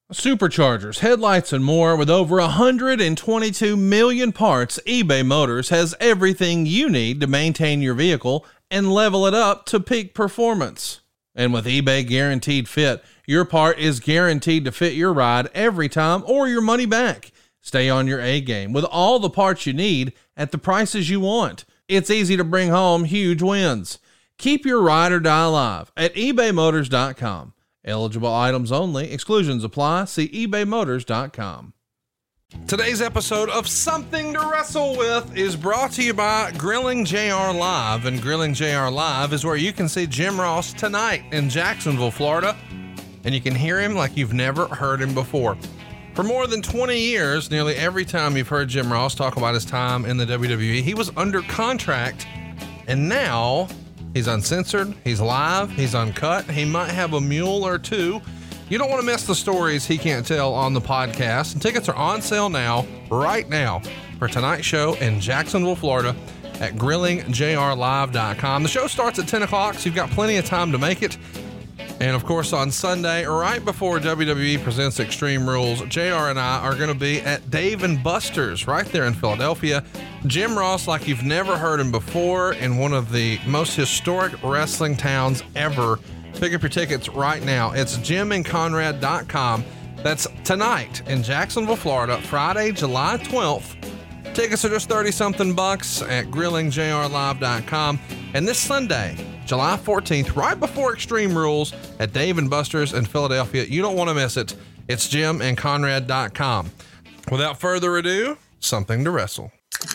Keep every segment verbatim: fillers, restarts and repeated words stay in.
Superchargers, headlights, and more. With over one hundred twenty-two million parts, eBay Motors has everything you need to maintain your vehicle and level it up to peak performance. And with eBay Guaranteed Fit, your part is guaranteed to fit your ride every time or your money back. Stay on your A game with all the parts you need at the prices you want. It's easy to bring home huge wins. Keep your ride or die alive at ebay motors dot com. Eligible items only. Exclusions apply. See ebay motors dot com. Today's episode of Something to Wrestle With is brought to you by Grilling J R Live. And Grilling J R Live is where you can see Jim Ross tonight in Jacksonville, Florida. And you can hear him like you've never heard him before. For more than twenty years, nearly every time you've heard Jim Ross talk about his time in the W W E, he was under contract. And now he's uncensored, he's live, he's uncut, he might have a mule or two. You don't want to miss the stories he can't tell on the podcast. And tickets are on sale now, right now, for tonight's show in Jacksonville, Florida at grilling j r live dot com. The show starts at ten o'clock, so you've got plenty of time to make it. And of course, on Sunday, right before W W E presents Extreme Rules, J R and I are going to be at Dave and Buster's right there in Philadelphia. Jim Ross, like you've never heard him before, in one of the most historic wrestling towns ever. Pick up your tickets right now. It's jim and conrad dot com. That's tonight in Jacksonville, Florida, Friday, July twelfth. Tickets are just thirty something bucks at grilling j r live dot com. And this Sunday, July fourteenth, right before Extreme Rules at Dave and Buster's in Philadelphia. You don't want to miss it. It's jim and conrad dot com. Without further ado, Something to Wrestle.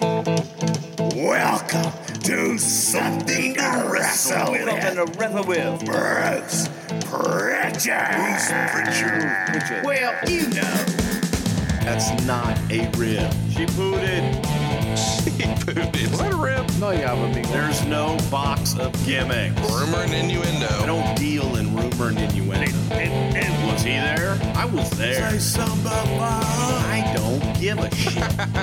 Welcome to Something to Wrestle With. Something to Wrestle With. Bruce Pritchard. Bruce Pritchard. Well, you know. That's not a rib. She booted. She booted. Is that a rip? No, yeah, I mean, there's no box of gimmicks. Rumor and innuendo. I don't deal in rumor and innuendo. And, and was he there? I was there. Say something about my I don't give a shit.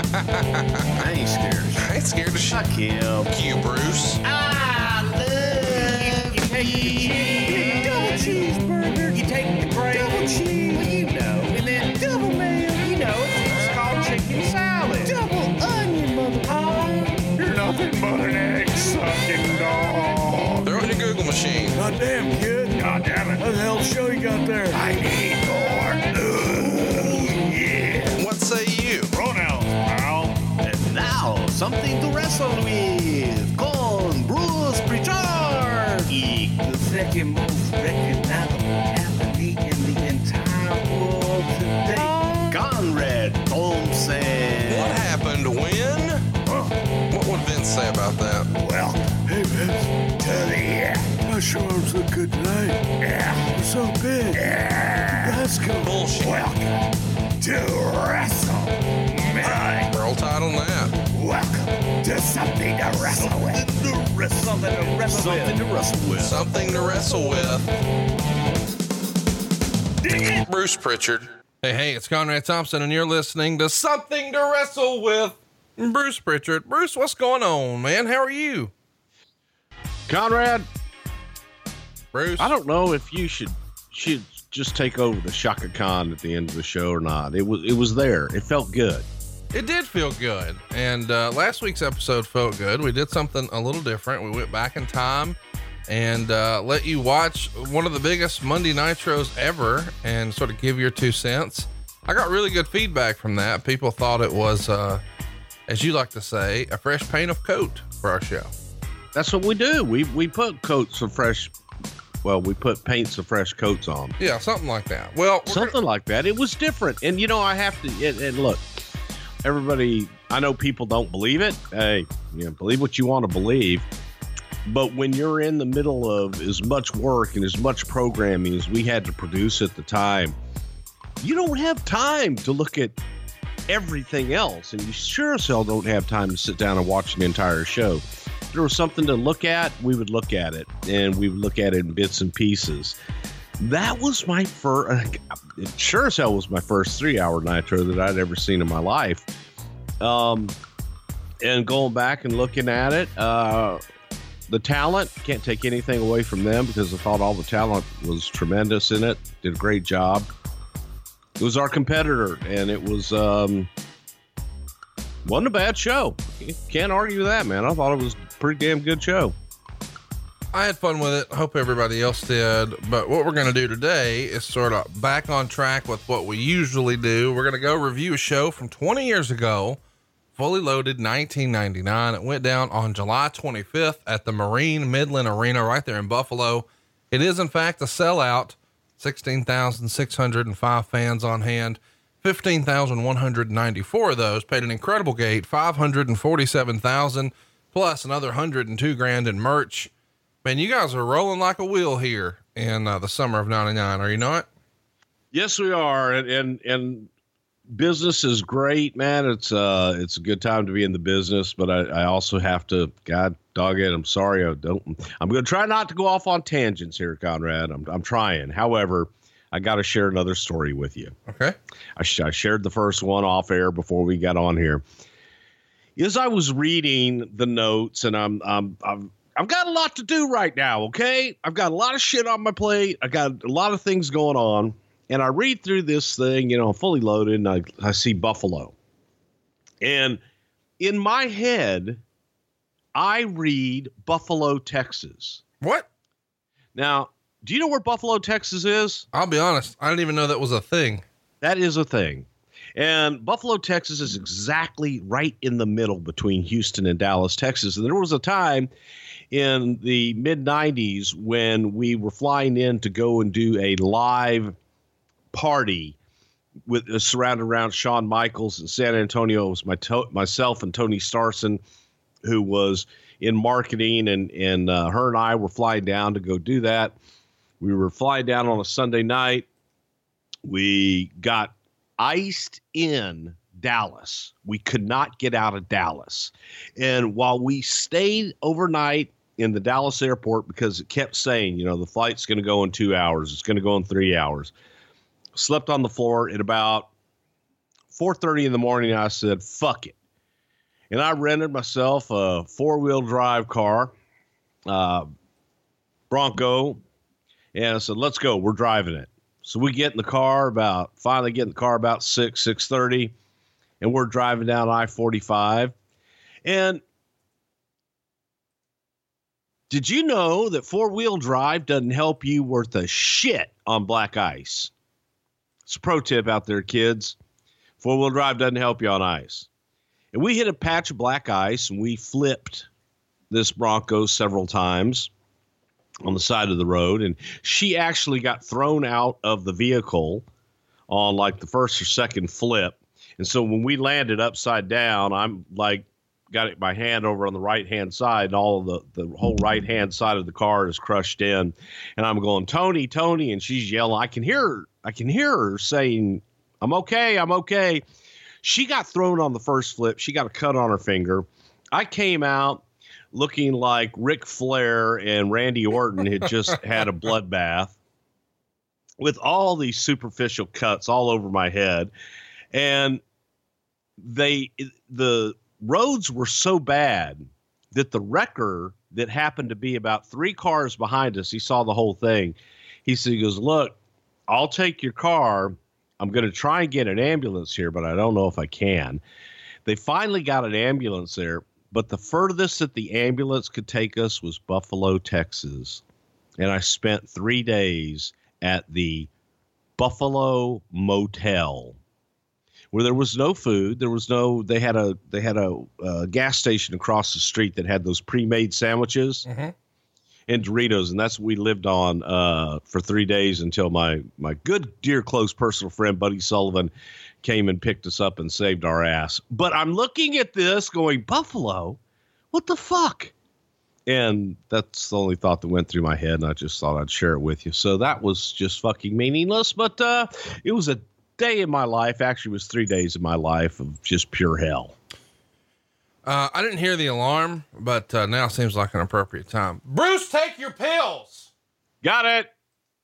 I ain't scared of shit. I ain't scared of shit. Fuck him. Fuck you, Bruce. I love you. Take the cheese. Double cheeseburger. You take the bread. Double cheese. Well, you know. And then double mayo. You know, it's called chicken salad. Double onion, motherfucker. You're nothing but an egg-sucking dog. Throw it in your Google machine. Goddamn, kid. God damn it. What the hell show you got there? I need more. Ooh, yeah. What say you? Pronouns, pal. And now, something to wrestle with. Con Bruce Pritchard. The second most recognizable athlete in the entire world today. Conrad Thompson. What happened when? Huh. What would Vince say about that? Well, hey, Vince, to the yeah. My shoulders look good tonight. Yeah. They're so big. Yeah. Let's go. Bullshit. Welcome to WrestleMania. Roll tide on that. Welcome to Something to Wrestle With. Something to wrestle with. Something to wrestle with. Something to wrestle with. Bruce Pritchard. Hey, hey, it's Conrad Thompson, and you're listening to Something to Wrestle With. Bruce Pritchard. Bruce, what's going on, man? How are you? Conrad, Bruce? I don't know if you should should just take over the Shaka Khan at the end of the show or not. It was it was there. It felt good. It did feel good. And uh, last week's episode felt good. We did something a little different. We went back in time and uh, let you watch one of the biggest Monday Nitros ever and sort of give your two cents. I got really good feedback from that. People thought it was, uh, as you like to say, a fresh paint of coat for our show. That's what we do. We we put coats of fresh. Well, we put paints of fresh coats on. Yeah, something like that. Well, Something gonna- like that. It was different. And, you know, I have to, and, and look, everybody, I know people don't believe it. Hey, you know, believe what you want to believe. But when you're in the middle of as much work and as much programming as we had to produce at the time, you don't have time to look at everything else. And you sure as hell don't have time to sit down and watch an entire show. If there was something to look at, we would look at it, and we would look at it in bits and pieces. That was my first, it sure as hell was my first three hour Nitro that I'd ever seen in my life. Um, and going back and looking at it, uh, the talent, can't take anything away from them because I thought all the talent was tremendous in it. Did a great job. was our competitor, and it was um, wasn't a bad show. Can't argue with that, man. I thought it was a pretty damn good show. I had fun with it. Hope everybody else did. But what we're going to do today is sort of back on track with what we usually do. We're going to go review a show from twenty years ago, Fully Loaded, nineteen ninety-nine. It went down on July twenty-fifth at the Marine Midland Arena right there in Buffalo. It is in fact a sellout. sixteen thousand six hundred five fans on hand. fifteen thousand one hundred ninety-four of those paid an incredible gate, five hundred forty-seven thousand plus another one hundred two grand in merch. Man, you guys are rolling like a wheel here in uh, the summer of ninety-nine. Are you not? Yes, we are. And, and, and business is great, man. It's uh, it's a good time to be in the business, but I, I also have to, God dog it. I'm sorry. I don't, I'm going to try not to go off on tangents here, Conrad. I'm, I'm trying. However, I got to share another story with you. Okay. I, sh- I shared the first one off air before we got on here. As I was reading the notes, and I'm, I'm, I'm, I've got a lot to do right now. Okay. I've got a lot of shit on my plate. I got a lot of things going on, and I read through this thing, you know, Fully Loaded, and I, I see Buffalo, and in my head, I read Buffalo, Texas. What? Now, do you know where Buffalo, Texas is? I'll be honest. I didn't even know that was a thing. That is a thing. And Buffalo, Texas is exactly right in the middle between Houston and Dallas, Texas. And there was a time in the mid nineties when we were flying in to go and do a live party with uh, surrounded around Shawn Michaels in San Antonio. It was my to- myself and Tony Starson, who was in marketing, and, and uh, her and I were flying down to go do that. We were flying down on a Sunday night. We got iced in Dallas. We could not get out of Dallas. And while we stayed overnight in the Dallas airport, because it kept saying, you know, the flight's going to go in two hours. It's going to go in three hours. Slept on the floor at about four thirty in the morning. I said, fuck it. And I rented myself a four-wheel drive car, uh, Bronco. And I said, let's go. We're driving it. So we get in the car about, finally get in the car about six, six thirty, and we're driving down I forty-five. And did you know that four-wheel drive doesn't help you worth a shit on black ice? It's a pro tip out there, kids. Four-wheel drive doesn't help you on ice. And we hit a patch of black ice, and we flipped this Bronco several times on the side of the road, and she actually got thrown out of the vehicle on like the first or second flip. And so when we landed upside down, I'm like, got it, my hand over on the right hand side, and all of the, the whole right hand side of the car is crushed in. And I'm going, Tony, Tony. And she's yelling. I can hear her. I can hear her saying, I'm okay. I'm okay. She got thrown on the first flip. She got a cut on her finger. I came out looking like Ric Flair and Randy Orton had just had a bloodbath with all these superficial cuts all over my head. And they, the roads were so bad that the wrecker that happened to be about three cars behind us, he saw the whole thing. He said, he goes, look, I'll take your car. I'm going to try and get an ambulance here, but I don't know if I can. They finally got an ambulance there. But the furthest that the ambulance could take us was Buffalo, Texas. And I spent three days at the Buffalo Motel, where there was no food. There was no, they had a, they had a, a gas station across the street that had those pre-made sandwiches mm-hmm. and Doritos. And that's what we lived on uh, for three days until my, my good, dear, close personal friend, Buddy Sullivan, came and picked us up and saved our ass. But I'm looking at this going, Buffalo, what the fuck? And that's the only thought that went through my head, and I just thought I'd share it with you. So that was just fucking meaningless, but uh, it was a day in my life. Actually, it was three days of my life of just pure hell. Uh, I didn't hear the alarm, but uh, now seems like an appropriate time. Bruce, take your pills. Got it.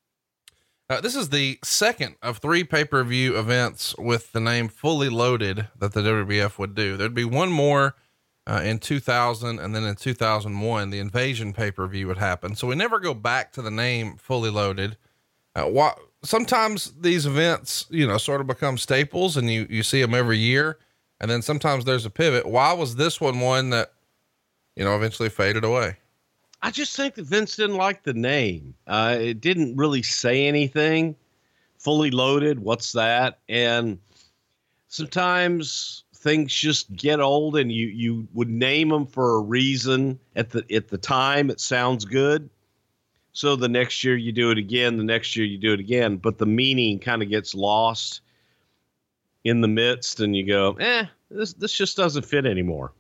Uh, this is the second of three pay-per-view events with the name Fully Loaded that the W W F would do. There'd be one more uh, in two thousand, and then in two thousand one, the Invasion pay-per-view would happen. So we never go back to the name Fully Loaded. Uh, why, sometimes these events, you know, sort of become staples and you, you see them every year. And then sometimes there's a pivot. Why was this one one that, you know, eventually faded away? I just think that Vince didn't like the name. Uh, it didn't really say anything. Fully Loaded, what's that? And sometimes things just get old, and you you would name them for a reason. At the at the time, it sounds good. So the next year you do it again. The next year you do it again. But the meaning kind of gets lost in the midst, and you go, eh, this this just doesn't fit anymore.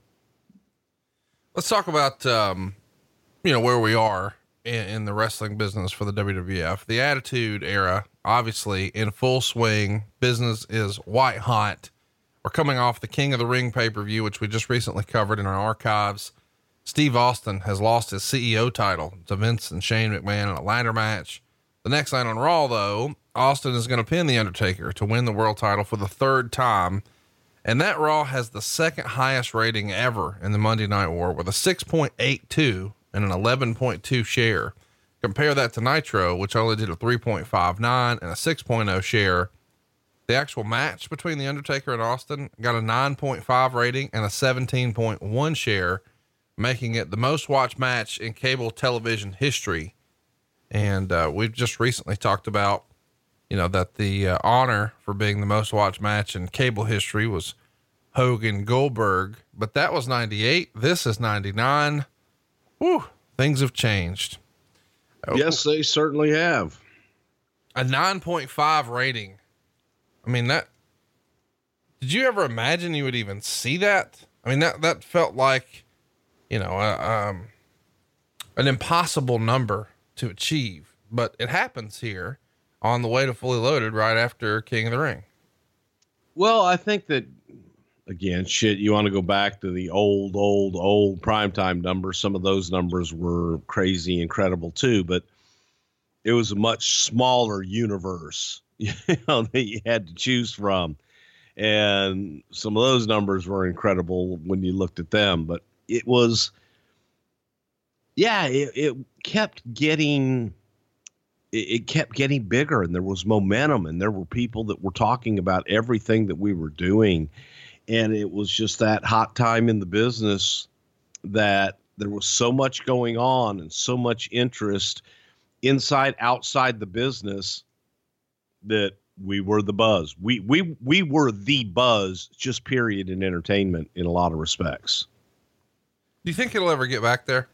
Let's talk about, um, you know, where we are in, in the wrestling business for the W W F. The Attitude Era, obviously in full swing. Business is white hot. We're coming off the King of the Ring pay-per-view, which we just recently covered in our archives. Steve Austin has lost his C E O title to Vince and Shane McMahon in a ladder match. The next night on Raw, though, Austin is going to pin The Undertaker to win the world title for the third time. And that Raw has the second highest rating ever in the Monday Night War with a six point eight two and an eleven point two share. Compare that to Nitro, which only did a three point five nine and a six point oh share. The actual match between The Undertaker and Austin got a nine point five rating and a seventeen point one share, making it the most watched match in cable television history. And, uh, we've just recently talked about, you know, that the uh, honor for being the most watched match in cable history was Hogan Goldberg, but that was ninety-eight. This is ninety-nine. Whew, things have changed. Yes, they certainly have. A nine point five rating. I mean, that, did you ever imagine you would even see that? I mean, that, that felt like, you know, uh, um, an impossible number to achieve, but it happens here on the way to Fully Loaded right after King of the Ring. Well, I think that, again, shit, you want to go back to the old, old, old primetime numbers. Some of those numbers were crazy, incredible too, but it was a much smaller universe, you know, that you had to choose from. And some of those numbers were incredible when you looked at them, but it was, yeah, it, it kept getting, it, it kept getting bigger, and there was momentum, and there were people that were talking about everything that we were doing. And it was just that hot time in the business that there was so much going on and so much interest inside, outside the business, that we were the buzz. We, we, we were the buzz, just period, in entertainment in a lot of respects. Do you think it'll ever get back there?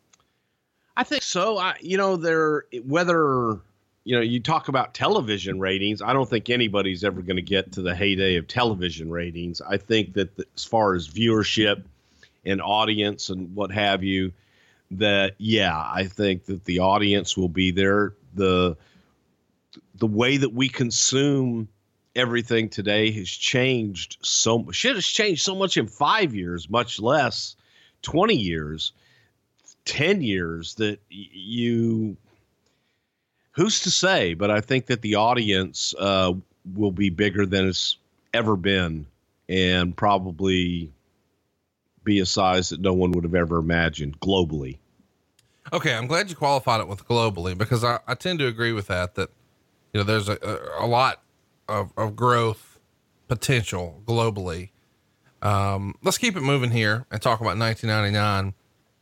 I think so. I, you know, there, whether, you know, you talk about television ratings, I don't think anybody's ever going to get to the heyday of television ratings. I think that the, as far as viewership and audience and what have you, that, yeah, I think that the audience will be there. The, the way that we consume everything today has changed so much. Shit has changed so much in five years, much less twenty years, ten years, that you, who's to say, but I think that the audience uh, will be bigger than it's ever been, and probably be a size that no one would have ever imagined globally. Okay. I'm glad you qualified it with globally, because I, I tend to agree with that, that, you know, there's a, a, a lot of, of growth potential globally. Um, let's keep it moving here and talk about nineteen ninety-nine.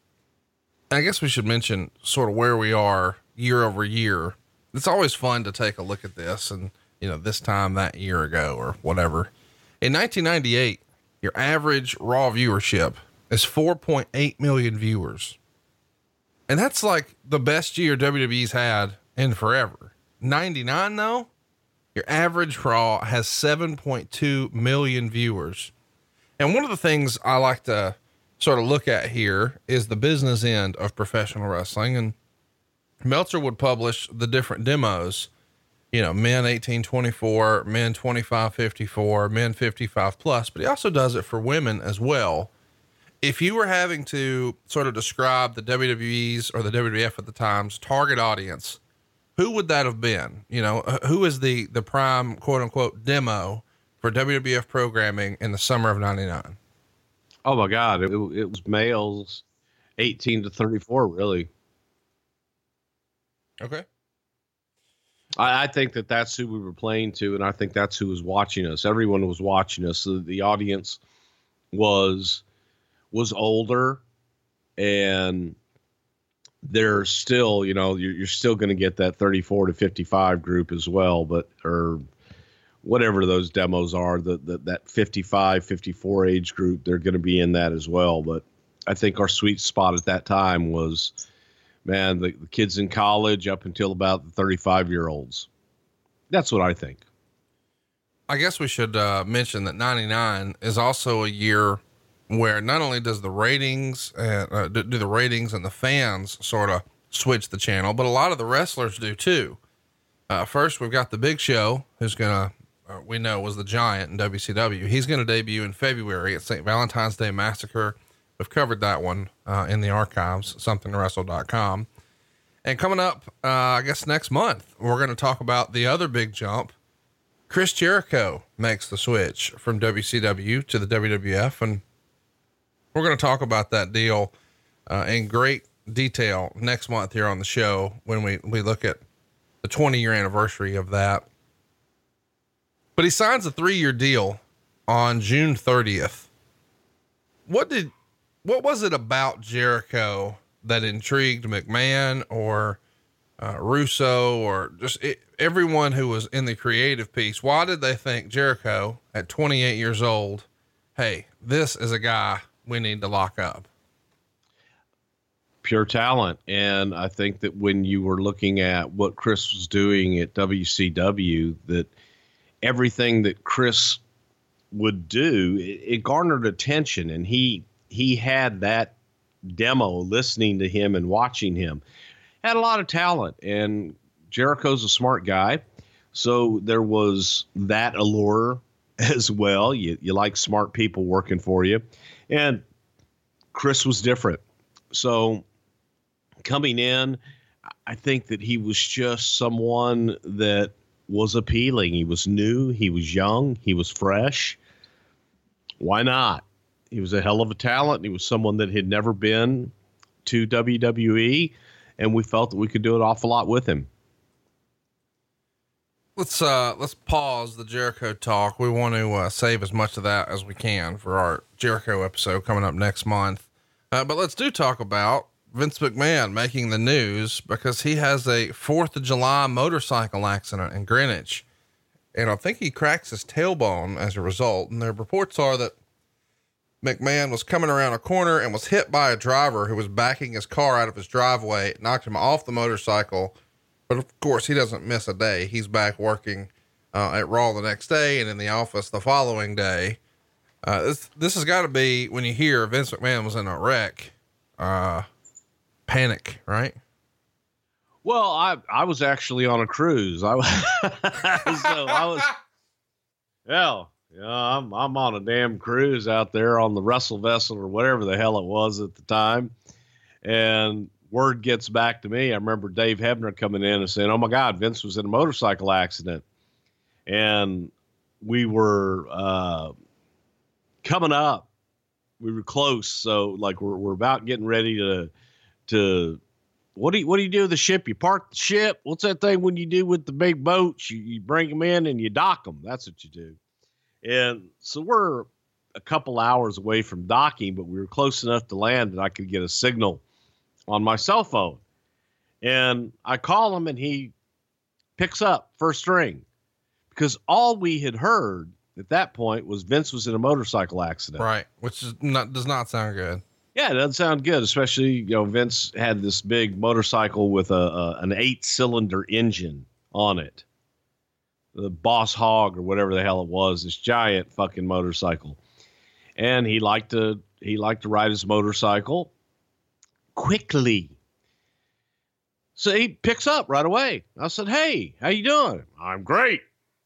I guess we should mention sort of where we are year over year. It's always fun to take a look at this, and, you know, this time that year ago or whatever. In nineteen ninety-eight, your average Raw viewership is four point eight million viewers. And that's like the best year W W E's had in forever. ninety-nine though, your average Raw has seven point two million viewers. And one of the things I like to sort of look at here is the business end of professional wrestling. And Meltzer would publish the different demos, you know, men eighteen twenty-four, men twenty-five fifty-four, men fifty-five plus, but he also does it for women as well. If you were having to sort of describe the W W E's or the W W F at the time's target audience, who would that have been? You know, who is the, the prime quote unquote demo for W W F programming in the summer of ninety-nine? Oh my God. It, it was males eighteen to thirty-four, really. Okay. I, I think that that's who we were playing to, and I think that's who was watching us. Everyone was watching us. The, the audience was was older, and they're still, you know, you're, you're still going to get that thirty-four to fifty-five group as well, but or whatever those demos are, the, the that fifty-five, fifty-four age group, they're going to be in that as well. But I think our sweet spot at that time was, man, the, the kids in college up until about the thirty-five year olds. That's what I think. I guess we should uh, mention that ninety-nine is also a year where not only does the ratings and uh, do, do the ratings and the fans sort of switch the channel, but a lot of the wrestlers do too. Uh, first we've got the Big Show, who's going to, uh, we know was the Giant in W C W. He's going to debut in February at Saint Valentine's Day Massacre. We've covered that one, uh, in the archives, something to wrestle dot com. And coming up, uh, I guess next month, we're going to talk about the other big jump. Chris Jericho makes the switch from W C W to the W W F. And we're going to talk about that deal, uh, in great detail next month here on the show when we, we look at the twenty year anniversary of that. But he signs a three year deal on June thirtieth. What did, what was it about Jericho that intrigued McMahon or uh, Russo or just it, everyone who was in the creative piece? Why did they think Jericho at twenty-eight years old, hey, this is a guy we need to lock up? Pure talent. And I think that when you were looking at what Chris was doing at W C W, that everything that Chris would do, it, it garnered attention, and he, he had that demo listening to him and watching him, had a lot of talent, and Jericho's a smart guy. So there was that allure as well. You, you like smart people working for you, and Chris was different. So coming in, I think that he was just someone that was appealing. He was new. He was young. He was fresh. Why not? He was a hell of a talent. He was someone that had never been to W W E, and we felt that we could do an awful lot with him. Let's, uh, let's pause the Jericho talk. We want to, uh, save as much of that as we can for our Jericho episode coming up next month. Uh, but let's do talk about Vince McMahon making the news because he has a fourth of July motorcycle accident in Greenwich. And I think he cracks his tailbone as a result. And the reports are that McMahon was coming around a corner and was hit by a driver who was backing his car out of his driveway, knocked him off the motorcycle. But of course he doesn't miss a day. He's back working, uh, at Raw the next day and in the office the following day. Uh, this, this has got to be, when you hear Vince McMahon was in a wreck, uh, panic, right? Well, I, I was actually on a cruise. I was, so I was, yeah, yeah, I'm, I'm on a damn cruise out there on the Russell vessel or whatever the hell it was at the time. And word gets back to me. I remember Dave Hebner coming in and saying, "Oh my God, Vince was in a motorcycle accident." And we were, uh, coming up, we were close. So like, we're, we're about getting ready to, to, what do you, what do you do with the ship? You park the ship. What's that thing when you do with the big boats? You, you bring them in and you dock them. That's what you do. And so we're a couple hours away from docking, but we were close enough to land that I could get a signal on my cell phone. And I call him and he picks up first ring, because all we had heard at that point was Vince was in a motorcycle accident. Right. Which is not, does not sound good. Yeah, it doesn't sound good, especially, you know, Vince had this big motorcycle with a, a an eight cylinder engine on it. The Boss Hog or whatever the hell it was, this giant fucking motorcycle. And he liked to, he liked to ride his motorcycle quickly. So he picks up right away. I said, "Hey, how you doing?" "I'm great."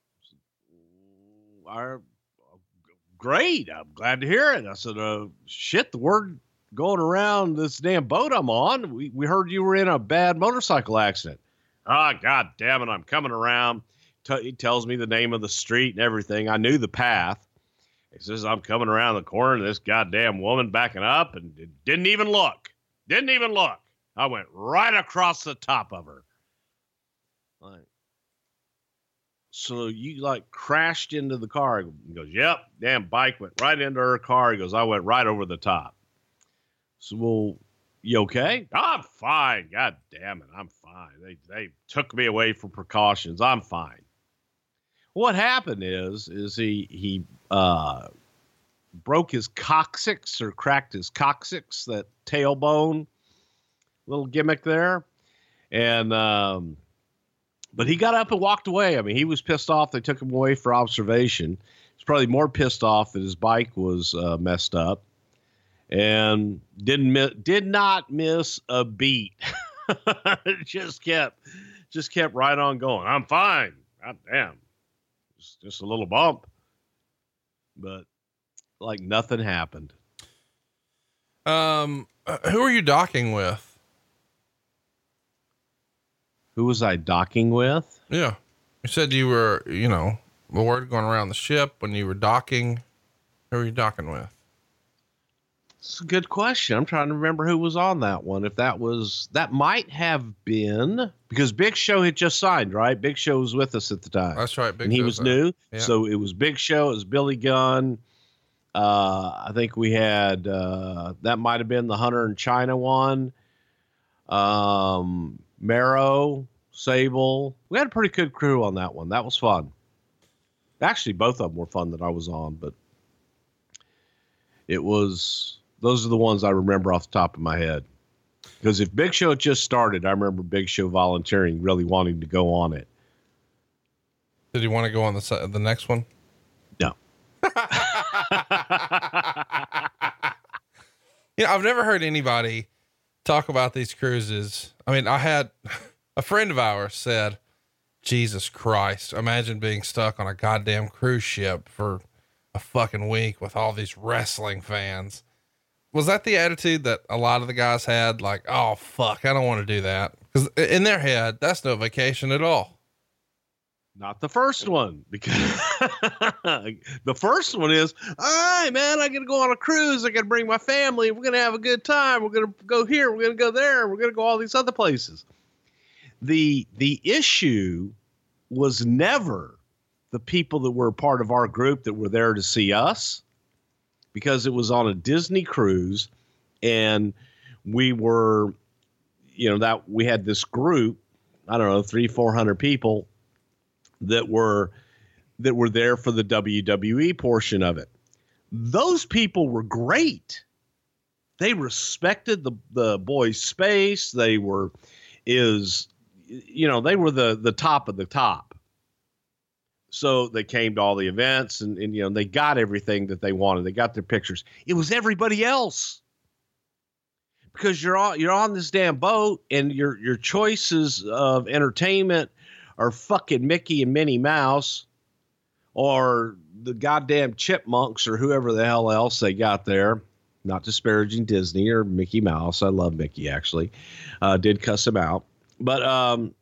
"I'm great. I'm glad to hear it." I said, uh, shit, the word going around this damn boat I'm on, we, we heard you were in a bad motorcycle accident. "Ah, God damn it. I'm coming around." T- he tells me the name of the street and everything. I knew the path. He says, "I'm coming around the corner, this goddamn woman backing up," and didn't even look. Didn't even look. I went right across the top of her. Like, So you like crashed into the car. He goes, yep, damn bike went right into her car. He goes, I went right over the top. So, well, you okay? I'm fine. God damn it. I'm fine. They, they took me away for precautions. I'm fine. What happened is, is he, he, uh, broke his coccyx or cracked his coccyx, that tailbone little gimmick there. And, um, but he got up and walked away. I mean, he was pissed off. They took him away for observation. He's probably more pissed off that his bike was uh, messed up, and didn't mi- did not miss a beat. just kept, just kept right on going. I'm fine. God damn, just, just a little bump, but like nothing happened. Um, who are you docking with? Who was I docking with? Yeah. You said you were, you know, the word going around the ship when you were docking. Who were you docking with? It's a good question. I'm trying to remember who was on that one. If that was, that might have been, because Big Show had just signed, right? Big Show was with us at the time. That's right. Big and he Show's was there. new. Yeah. So it was Big Show. It was Billy Gunn. Uh, I think we had, uh, that might've been the Hunter and China one. Um, Marrow, Sable. We had a pretty good crew on that one. That was fun. Actually, both of them were fun that I was on, but it was, those are the ones I remember off the top of my head. Because if Big Show had just started, I remember Big Show volunteering, really wanting to go on it. Did you want to go on the se- the next one? No. You know, I've never heard anybody talk about these cruises. I mean, I had a friend of ours said, Jesus Christ, imagine being stuck on a goddamn cruise ship for a fucking week with all these wrestling fans. Was that the attitude that a lot of the guys had? Like, oh fuck, I don't want to do that. Cause in their head, that's no vacation at all. Not the first one, because the first one is, all right, man, I got to go on a cruise. I got to bring my family. We're going to have a good time. We're going to go here. We're going to go there. We're going to go all these other places. The, the issue was never the people that were part of our group that were there to see us, because it was on a Disney cruise, and we were, you know, that we had this group, I don't know, three, four hundred people that were that were there for the W W E portion of it. Those people were great. They respected the the boys' space. They were is you know, they were the the top of the top. So they came to all the events, and, and you know, they got everything that they wanted. They got their pictures. It was everybody else. Because you're on you're on this damn boat, and your your choices of entertainment are fucking Mickey and Minnie Mouse, or the goddamn Chipmunks, or whoever the hell else they got there. Not disparaging Disney or Mickey Mouse. I love Mickey, actually. Uh, did cuss him out. But um,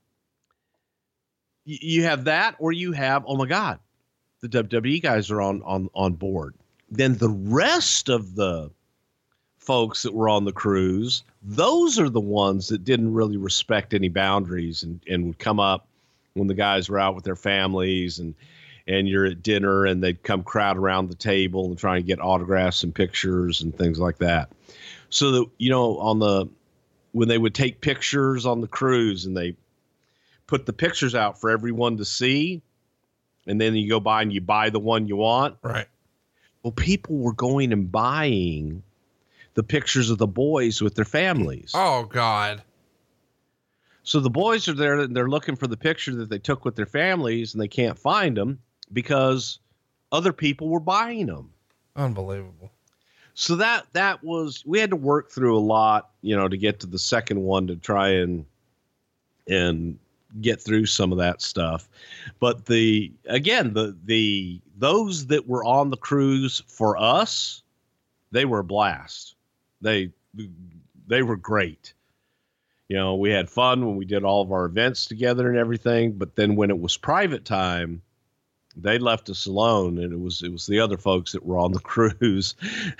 y- you have that, or you have, oh my God, the W W E guys are on, on, on board. Then the rest of the folks that were on the cruise, those are the ones that didn't really respect any boundaries, and, and would come up when the guys were out with their families, and, and you're at dinner, and they'd come crowd around the table and try and get autographs and pictures and things like that. So that, you know, on the, when they would take pictures on the cruise, and they put the pictures out for everyone to see, and then you go by and you buy the one you want. Right. Well, people were going and buying the pictures of the boys with their families. Oh God. So the boys are there, and they're looking for the picture that they took with their families, and they can't find them because other people were buying them. Unbelievable. So that, that was, we had to work through a lot, you know, to get to the second one, to try and, and get through some of that stuff. But the, again, the, the, those that were on the cruise for us, they were a blast. They, they were great. You know, we had fun when we did all of our events together and everything, but then when it was private time, they left us alone, and it was, it was the other folks that were on the cruise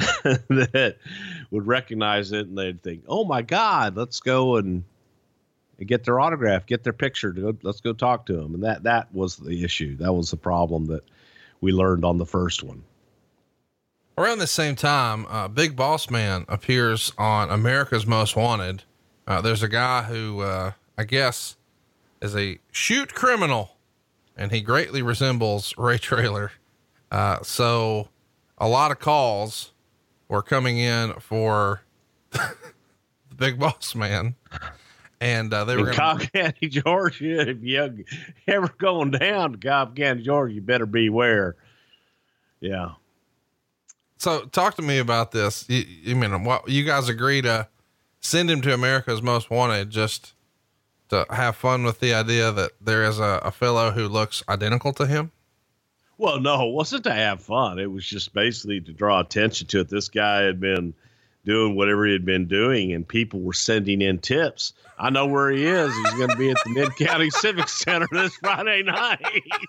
that would recognize it, and they'd think, oh my God, let's go and, and get their autograph, get their picture. To go, let's go talk to them. And that that was the issue. That was the problem that we learned on the first one. Around the same time, uh, Big Boss Man appears on America's Most Wanted. Uh, there's a guy who, uh, I guess is a shoot criminal, and he greatly resembles Ray Traylor. Uh, so a lot of calls were coming in for the Big Boss Man. And, uh, they were in gonna, Cobb County, Georgia. If you ever going down to Cobb County, Georgia, you better beware. Yeah. So talk to me about this. You, you mean, what you guys agree to send him to America's Most Wanted just to have fun with the idea that there is a, a fellow who looks identical to him? Well, no, it wasn't to have fun. It was just basically to draw attention to it. This guy had been doing whatever he had been doing, and people were sending in tips. I know where he is. He's going to be at the Mid-County Civic Center this Friday night.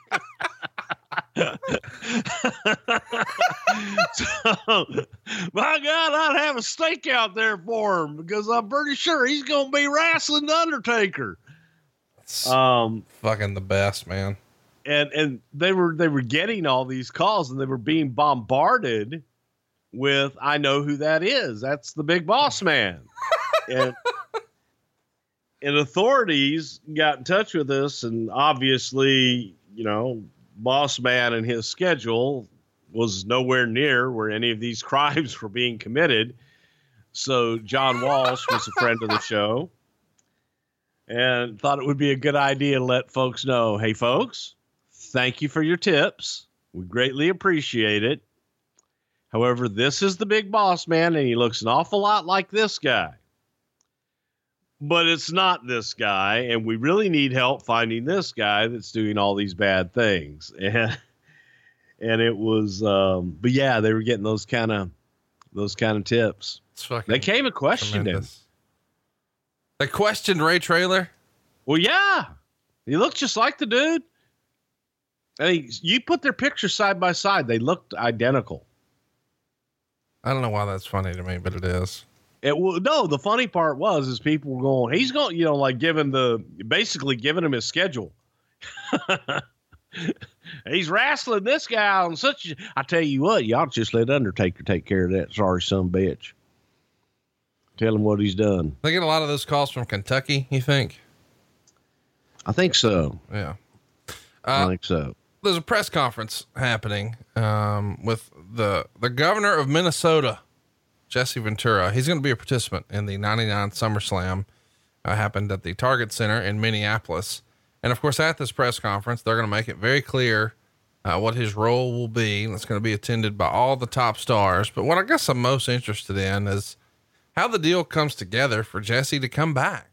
So, my God, I'd have a steak out there for him because I'm pretty sure he's going to be wrestling the Undertaker. Um, fucking the best, man. And, and they were, they were getting all these calls, and they were being bombarded with, I know who that is. That's the Big Boss Man. and, and authorities got in touch with us, and obviously, you know, Boss Man and his schedule was nowhere near where any of these crimes were being committed. So John Walsh was a friend of the show and thought it would be a good idea to let folks know, hey folks, thank you for your tips. We greatly appreciate it. However, this is the Big Boss Man, and he looks an awful lot like this guy. But it's not this guy, and we really need help finding this guy that's doing all these bad things. And and it was, um, but yeah, they were getting those kind of those kind of tips. They came and questioned tremendous. him. They questioned Ray Traylor. Well, yeah, he looked just like the dude. I mean, you put their pictures side by side; they looked identical. I don't know why that's funny to me, but it is. It will, no, the funny part was, is people were going, he's going, you know, like giving the, basically giving him his schedule. He's wrestling this guy on such, I tell you what, y'all just let Undertaker take care of that. Sorry, son bitch. Tell him what he's done. They get a lot of those calls from Kentucky, you think? I think so. Yeah. Uh, I think so. There's a press conference happening, um, with the, the governor of Minnesota, Jesse Ventura. He's going to be a participant in the ninety-nine SummerSlam, uh, happened at the Target Center in Minneapolis. And of course, at this press conference, they're going to make it very clear, uh, what his role will be. And it's going to be attended by all the top stars. But what I guess I'm most interested in is how the deal comes together for Jesse to come back.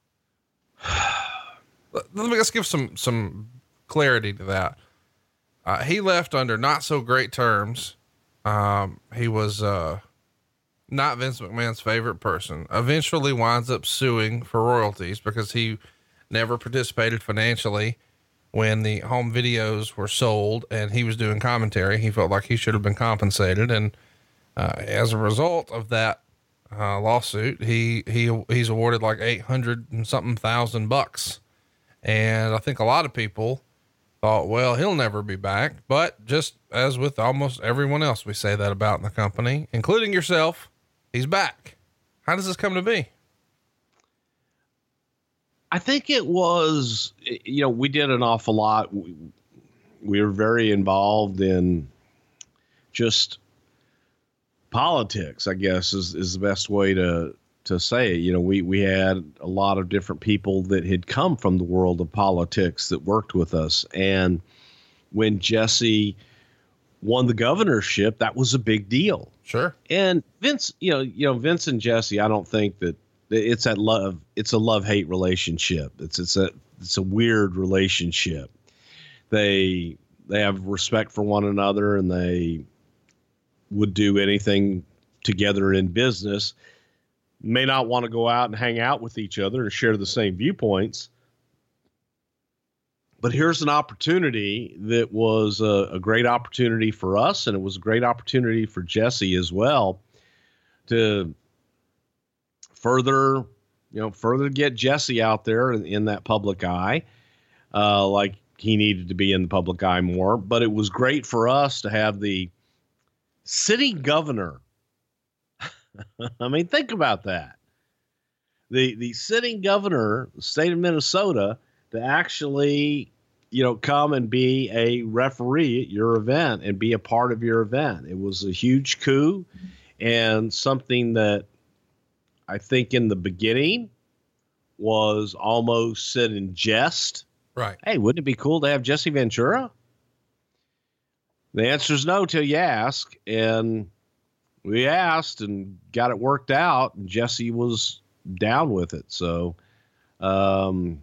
Let me just give some, some clarity to that. Uh, he left under not so great terms. Um, he was, uh, not Vince McMahon's favorite person, eventually winds up suing for royalties because he never participated financially when the home videos were sold and he was doing commentary. He felt like he should have been compensated. And, uh, as a result of that, uh, lawsuit, he, he, he's awarded like eight hundred and something thousand bucks. And I think a lot of people thought, well, he'll never be back, but just as with almost everyone else, we say that about in the company, including yourself, he's back. How does this come to be? I think it was, you know, we did an awful lot. We, we were very involved in just politics, I guess is, is the best way to, to say it. You know, we, we had a lot of different people that had come from the world of politics that worked with us. And when Jesse won the governorship, that was a big deal. Sure. And Vince, you know, you know, Vince and Jesse, I don't think that it's that love, it's a love-hate relationship. It's, it's a, it's a weird relationship. They, they have respect for one another, and they would do anything together in business. May not want to go out and hang out with each other and share the same viewpoints. But here's an opportunity that was a, a great opportunity for us, and it was a great opportunity for Jesse as well to further you know, further get Jesse out there in, in that public eye, uh, like he needed to be in the public eye more. But it was great for us to have the sitting governor. I mean, think about that. The the sitting governor, the state of Minnesota, to actually, you know, come and be a referee at your event and be a part of your event. It was a huge coup and something that I think in the beginning was almost said in jest. Right. Hey, wouldn't it be cool to have Jesse Ventura? The answer is no till you ask. And we asked and got it worked out, and Jesse was down with it. So, um,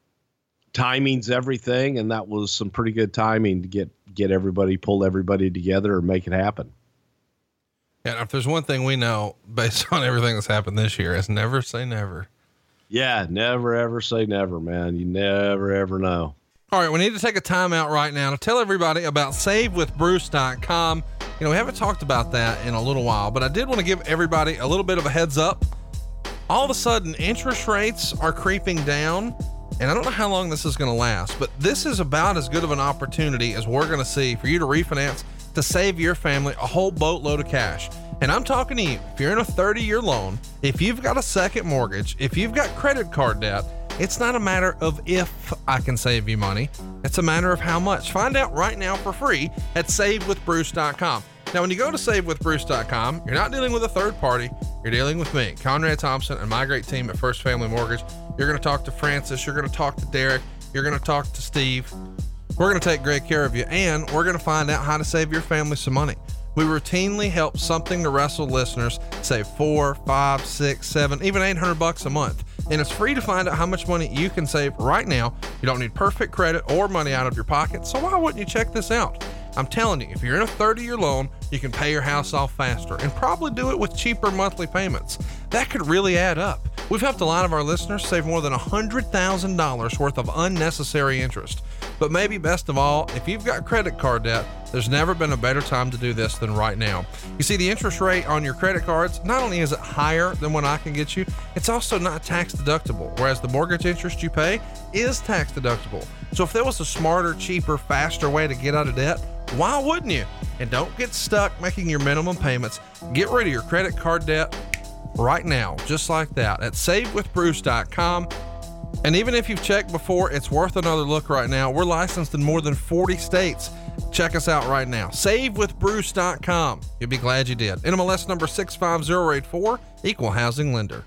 timing's everything, and that was some pretty good timing to get get everybody, pull everybody together and make it happen. Yeah, if there's one thing we know based on everything that's happened this year, is never say never. Yeah, never ever say never, man. You never ever know. All right, we need to take a time out right now to tell everybody about save with bruce dot com. You know, we haven't talked about that in a little while, but I did want to give everybody a little bit of a heads up. All of a sudden, interest rates are creeping down. And I don't know how long this is going to last, but this is about as good of an opportunity as we're going to see for you to refinance to save your family a whole boatload of cash. And I'm talking to you. If you're in a thirty year loan, if you've got a second mortgage, if you've got credit card debt, it's not a matter of if I can save you money. It's a matter of how much. Find out right now for free at save with bruce dot com. Now, when you go to save with bruce dot com, you're not dealing with a third party. You're dealing with me, Conrad Thompson, and my great team at First Family Mortgage. You're going to talk to Francis. You're going to talk to Derek. You're going to talk to Steve. We're going to take great care of you, and we're going to find out how to save your family some money. We routinely help Something to Wrestle listeners save four, five, six, seven, even eight hundred bucks a month. And it's free to find out how much money you can save right now. You don't need perfect credit or money out of your pocket. So why wouldn't you check this out? I'm telling you, if you're in a thirty year loan, you can pay your house off faster and probably do it with cheaper monthly payments. That could really add up. We've helped a lot of our listeners save more than one hundred thousand dollars worth of unnecessary interest. But maybe best of all, if you've got credit card debt, there's never been a better time to do this than right now. You see, the interest rate on your credit cards, not only is it higher than what I can get you, it's also not tax deductible, whereas the mortgage interest you pay is tax deductible. So if there was a smarter, cheaper, faster way to get out of debt, why wouldn't you? And don't get stuck making your minimum payments. Get rid of your credit card debt right now, just like that, at save with bruce dot com. And even if you've checked before, it's worth another look right now. We're licensed in more than forty states. Check us out right now. save with bruce dot com. You'll be glad you did. N M L S number six five zero eight four, equal housing lender.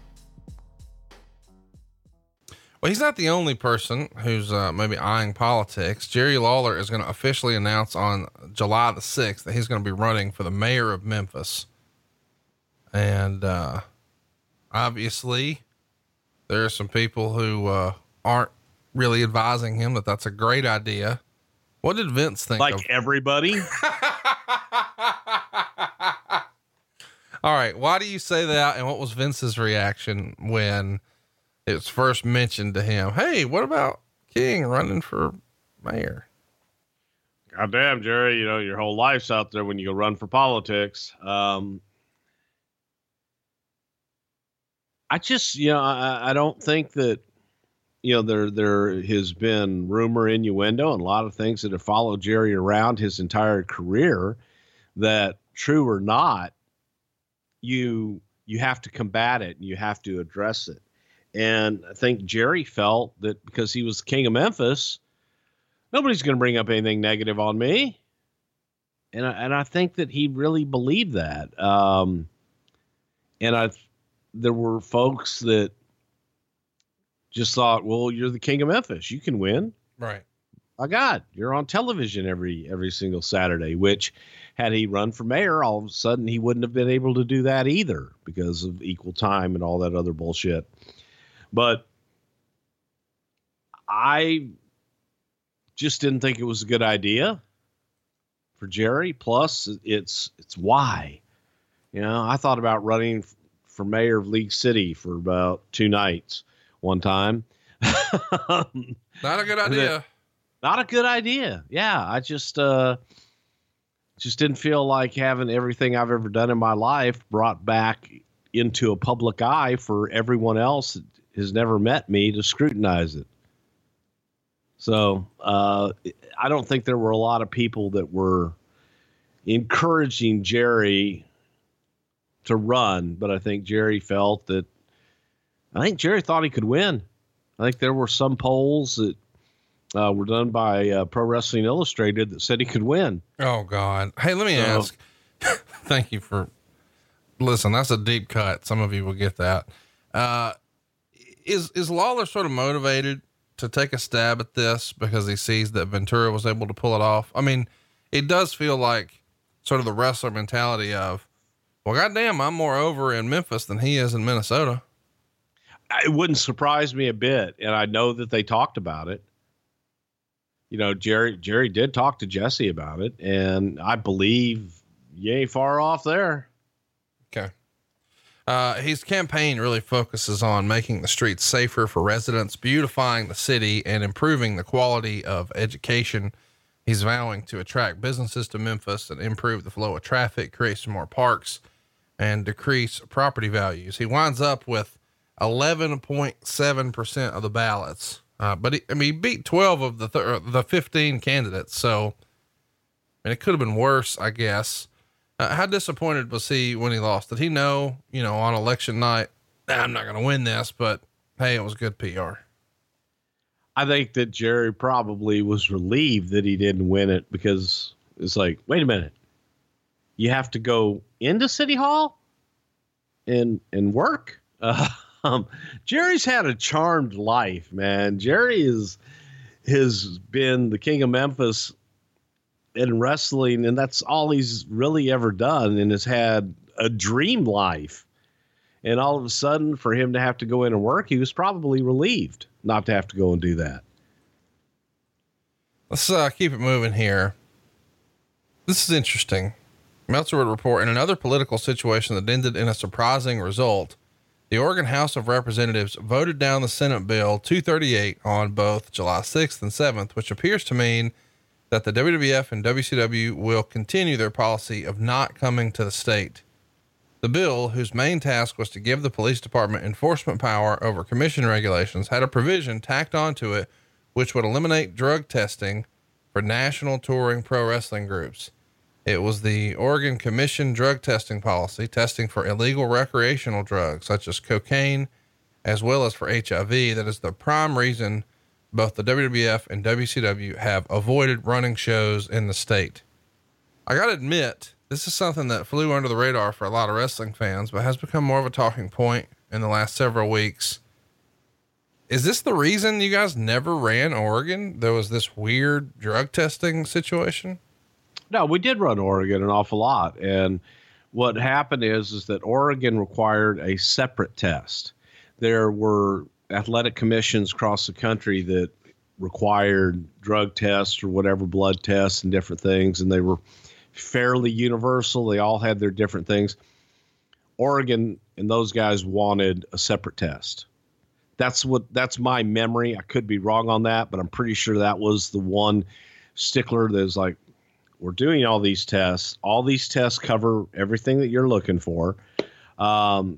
Well, he's not the only person who's uh, maybe eyeing politics. Jerry Lawler is going to officially announce on July the sixth that he's going to be running for the mayor of Memphis. And uh, obviously, there are some people who uh, aren't really advising him that that's a great idea. What did Vince think? Like of everybody? All right. Why do you say that? And what was Vince's reaction when it was first mentioned to him? Hey, what about King running for mayor? God damn, Jerry, you know, your whole life's out there when you go run for politics. Um, I just, you know, I, I don't think that, you know, there, there has been rumor, innuendo, and a lot of things that have followed Jerry around his entire career that, true or not, you, you have to combat it and you have to address it. And I think Jerry felt that because he was the king of Memphis, nobody's going to bring up anything negative on me. And I, and I think that he really believed that. Um, and I, there were folks that just thought, well, you're the king of Memphis. You can win. Right. My God, you're on television every, every single Saturday, which had he run for mayor, all of a sudden he wouldn't have been able to do that either because of equal time and all that other bullshit. But I just didn't think it was a good idea for Jerry. Plus, it's it's why. You know, I thought about running f- for mayor of League City for about two nights one time. Not a good idea. Not a good idea. Yeah, I just uh, just didn't feel like having everything I've ever done in my life brought back into a public eye for everyone else has never met me to scrutinize it. So uh, I don't think there were a lot of people that were encouraging Jerry to run, but I think Jerry felt that, I think Jerry thought he could win. I think there were some polls that uh, were done by uh, Pro Wrestling Illustrated that said he could win. Oh God. Hey, let me So- ask, thank you for, listen, that's a deep cut. Some of you will get that. Uh, is, is Lawler sort of motivated to take a stab at this because he sees that Ventura was able to pull it off? I mean, it does feel like sort of the wrestler mentality of, well, goddamn, I'm more over in Memphis than he is in Minnesota. It wouldn't surprise me a bit. And I know that they talked about it. You know, Jerry, Jerry did talk to Jesse about it, and I believe you ain't far off there. Okay. Uh, his campaign really focuses on making the streets safer for residents, beautifying the city, and improving the quality of education. He's vowing to attract businesses to Memphis and improve the flow of traffic, create some more parks, and decrease property values. He winds up with eleven point seven percent of the ballots. Uh, but he, I mean, he beat twelve of the, th- the fifteen candidates. So, and it could have been worse, I guess. Uh, how disappointed was he when he lost? Did he know, you know, on election night, nah, I'm not going to win this, but hey, it was good P R. I think that Jerry probably was relieved that he didn't win it, because it's like, wait a minute, you have to go into City Hall and, and work. Uh, um, Jerry's had a charmed life, man. Jerry is, has been the king of Memphis in wrestling, and that's all he's really ever done, and has had a dream life. And all of a sudden, for him to have to go in and work, he was probably relieved not to have to go and do that. Let's uh, keep it moving here. This is interesting. Meltzer would report, in another political situation that ended in a surprising result, the Oregon House of Representatives voted down the Senate Bill two thirty-eight on both July sixth and seventh, which appears to mean that the W W F and W C W will continue their policy of not coming to the state. The bill, whose main task was to give the police department enforcement power over commission regulations, had a provision tacked onto it which would eliminate drug testing for national touring pro wrestling groups. It was the Oregon Commission drug testing policy, testing for illegal recreational drugs such as cocaine, as well as for H I V, that is the prime reason both the W W F and W C W have avoided running shows in the state. I gotta admit, this is something that flew under the radar for a lot of wrestling fans, but has become more of a talking point in the last several weeks. Is this the reason you guys never ran Oregon? There was this weird drug testing situation. No, we did run Oregon an awful lot. And what happened is, is that Oregon required a separate test. There were athletic commissions across the country that required drug tests or whatever, blood tests and different things. And they were fairly universal. They all had their different things. Oregon and those guys wanted a separate test. That's what, that's my memory. I could be wrong on that, but I'm pretty sure that was the one stickler that was like, we're doing all these tests. All these tests cover everything that you're looking for. Um,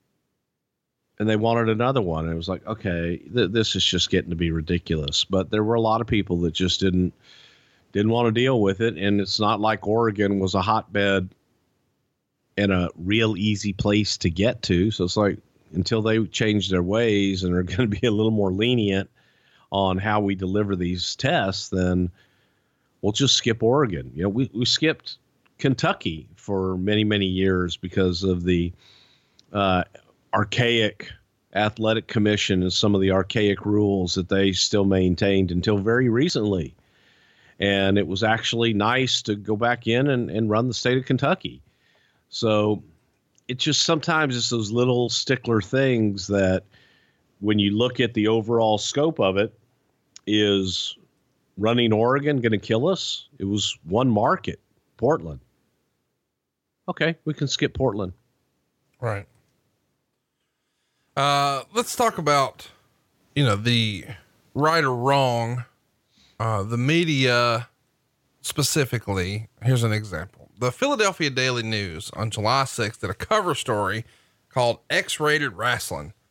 and they wanted another one. And it was like, okay, th- this is just getting to be ridiculous. But there were a lot of people that just didn't, didn't want to deal with it. And it's not like Oregon was a hotbed and a real easy place to get to. So it's like, until they change their ways and are going to be a little more lenient on how we deliver these tests, then we'll just skip Oregon. You know, we, we skipped Kentucky for many, many years because of the uh, archaic athletic commission and some of the archaic rules that they still maintained until very recently. And it was actually nice to go back in and, and run the state of Kentucky. So it just, sometimes it's those little stickler things that when you look at the overall scope of it, is running Oregon going to kill us? It was one market, Portland. Okay, we can skip Portland. Right. Uh, let's talk about, you know, the right or wrong, uh, the media specifically. Here's an example. The Philadelphia Daily News on July sixth did a cover story called X-Rated Wrestling.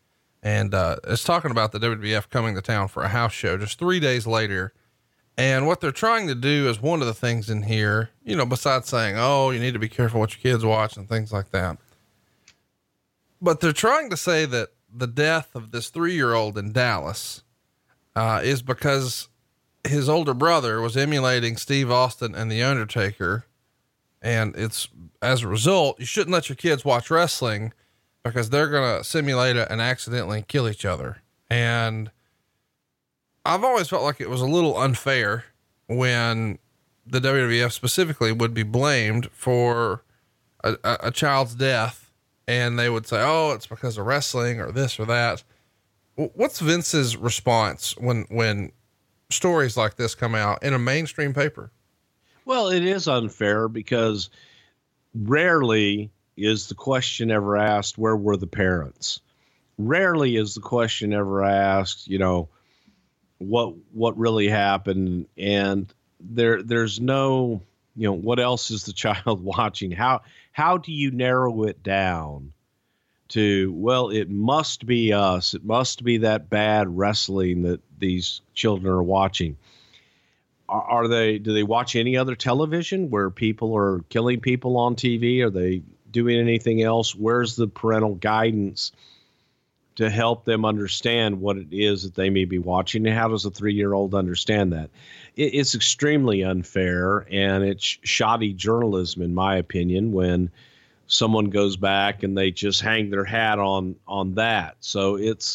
And, uh, it's talking about the W W F coming to town for a house show just three days later. And what they're trying to do is one of the things in here, you know, besides saying, oh, you need to be careful what your kids watch and things like that. But they're trying to say that the death of this three-year-old in Dallas, uh, is because his older brother was emulating Steve Austin and The Undertaker. And it's, as a result, you shouldn't let your kids watch wrestling because they're going to simulate it and accidentally kill each other. And I've always felt like it was a little unfair when the W W F specifically would be blamed for a, a, a child's death. And they would say, oh, it's because of wrestling or this or that. What's Vince's response when, when stories like this come out in a mainstream paper? Well, it is unfair because rarely is the question ever asked, where were the parents? Rarely is the question ever asked, you know, what, what really happened. And there, there's no, you know, what else is the child watching? How, how do you narrow it down to, well, it must be us. It must be that bad wrestling that these children are watching. Are, are they, do they watch any other television where people are killing people on T V? Are they doing anything else? Where's the parental guidance to help them understand what it is that they may be watching? And how does a three-year-old understand that? It, it's extremely unfair, and it's shoddy journalism, in my opinion, when someone goes back and they just hang their hat on, on that. So it's,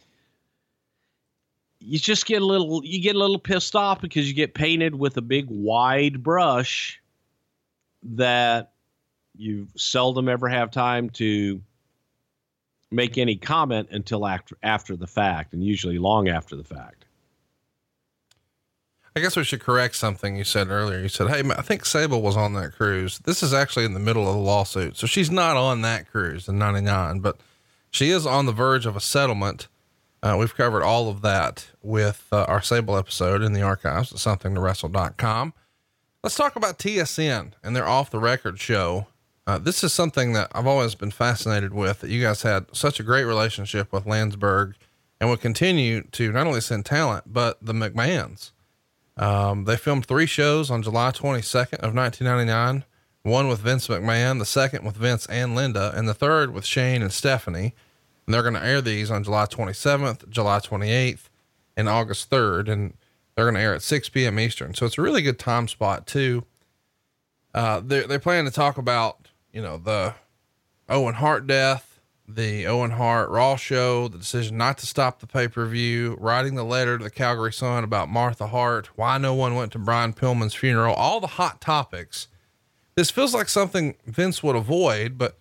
you just get a little, you get a little pissed off because you get painted with a big wide brush that you seldom ever have time to make any comment until after, after the fact, and usually long after the fact. I guess we should correct something you said earlier. You said, hey, I think Sable was on that cruise. This is actually in the middle of the lawsuit. So she's not on that cruise in ninety-nine, but she is on the verge of a settlement. Uh, we've covered all of that with uh, our Sable episode in the archives at something to wrestle dot com. Let's talk about T S N and their Off the Record show. Uh, this is something that I've always been fascinated with, that you guys had such a great relationship with Landsberg and would continue to not only send talent, but the McMahons. Um, they filmed three shows on July twenty-second of nineteen ninety-nine, one with Vince McMahon, the second with Vince and Linda, and the third with Shane and Stephanie. And they're going to air these on July twenty-seventh, July twenty-eighth, and August third. And they're going to air at six p.m. Eastern. So it's a really good time spot too. Uh, they're, they're planning to talk about, you know, the Owen Hart death, the Owen Hart Raw show, the decision not to stop the pay-per-view, writing the letter to the Calgary Sun about Martha Hart, why no one went to Brian Pillman's funeral, all the hot topics. This feels like something Vince would avoid, but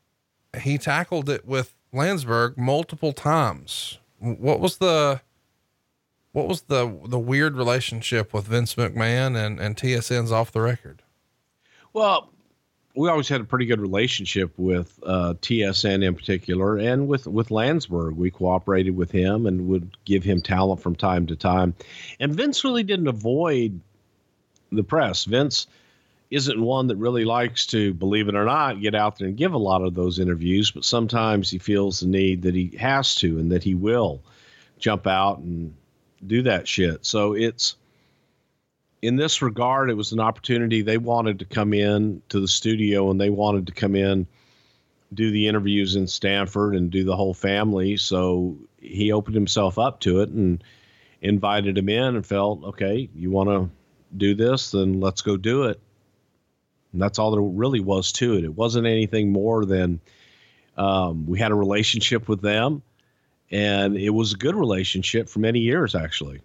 he tackled it with Landsberg multiple times. What was the, what was the, the weird relationship with Vince McMahon and, and T S N's Off the Record? Well, we always had a pretty good relationship with uh, T S N in particular, and with, with Landsberg. We cooperated with him and would give him talent from time to time. And Vince really didn't avoid the press. Vince isn't one that really likes to, believe it or not, get out there and give a lot of those interviews, but sometimes he feels the need that he has to, and that he will jump out and do that shit. So it's, in this regard, it was an opportunity. They wanted to come in to the studio, and they wanted to come in, do the interviews in Stanford and do the whole family. So he opened himself up to it and invited him in and felt, okay, you want to do this, then let's go do it. And that's all there really was to it. It wasn't anything more than, um, we had a relationship with them, and it was a good relationship for many years, actually.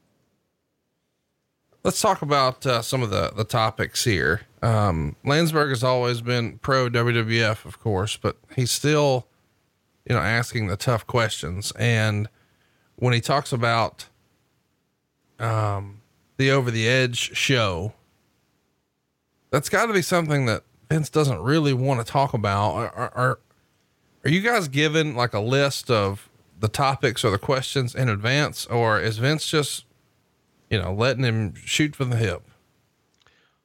Let's talk about uh, some of the, the topics here. Um, Landsberg has always been pro W W F, of course, but he's still, you know, asking the tough questions. And when he talks about um, the Over the Edge show, that's got to be something that Vince doesn't really want to talk about. Are, are, are you guys given like a list of the topics or the questions in advance, or is Vince just, you know, letting him shoot from the hip?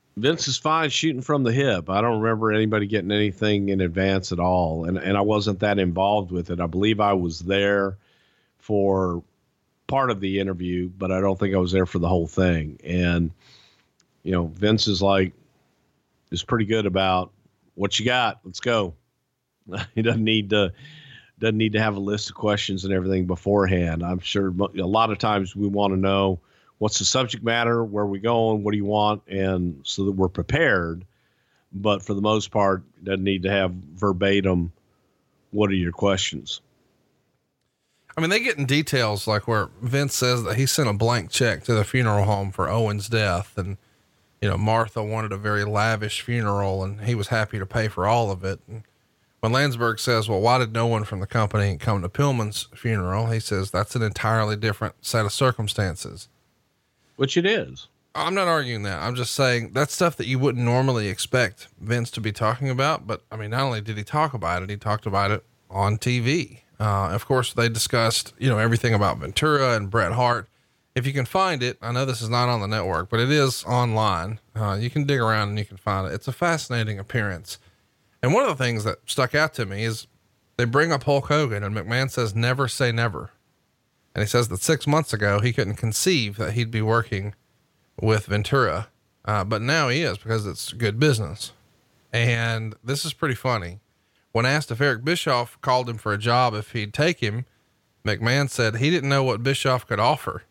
Vince is fine shooting from the hip. I don't remember anybody getting anything in advance at all. And, and I wasn't that involved with it. I believe I was there for part of the interview, but I don't think I was there for the whole thing. And, you know, Vince is like, is pretty good about what you got. Let's go. He doesn't need to, doesn't need to have a list of questions and everything beforehand. I'm sure a lot of times we want to know what's the subject matter, where are we going, what do you want, and so that we're prepared. But for the most part, it doesn't need to have verbatim, what are your questions? I mean, they get in details like where Vince says that he sent a blank check to the funeral home for Owen's death. And, you know, Martha wanted a very lavish funeral and he was happy to pay for all of it. And when Landsberg says, well, why did no one from the company come to Pillman's funeral? He says, that's an entirely different set of circumstances. Which it is. I'm not arguing that. I'm just saying that's stuff that you wouldn't normally expect Vince to be talking about. But I mean, not only did he talk about it, he talked about it on T V. Uh, of course they discussed, you know, everything about Ventura and Bret Hart. If you can find it, I know this is not on the network, but it is online. Uh, you can dig around and you can find it. It's a fascinating appearance. And one of the things that stuck out to me is they bring up Hulk Hogan and McMahon says, never say never. And he says that six months ago, he couldn't conceive that he'd be working with Ventura. Uh, but now he is because it's good business. And this is pretty funny. When asked if Eric Bischoff called him for a job, if he'd take him, McMahon said he didn't know what Bischoff could offer,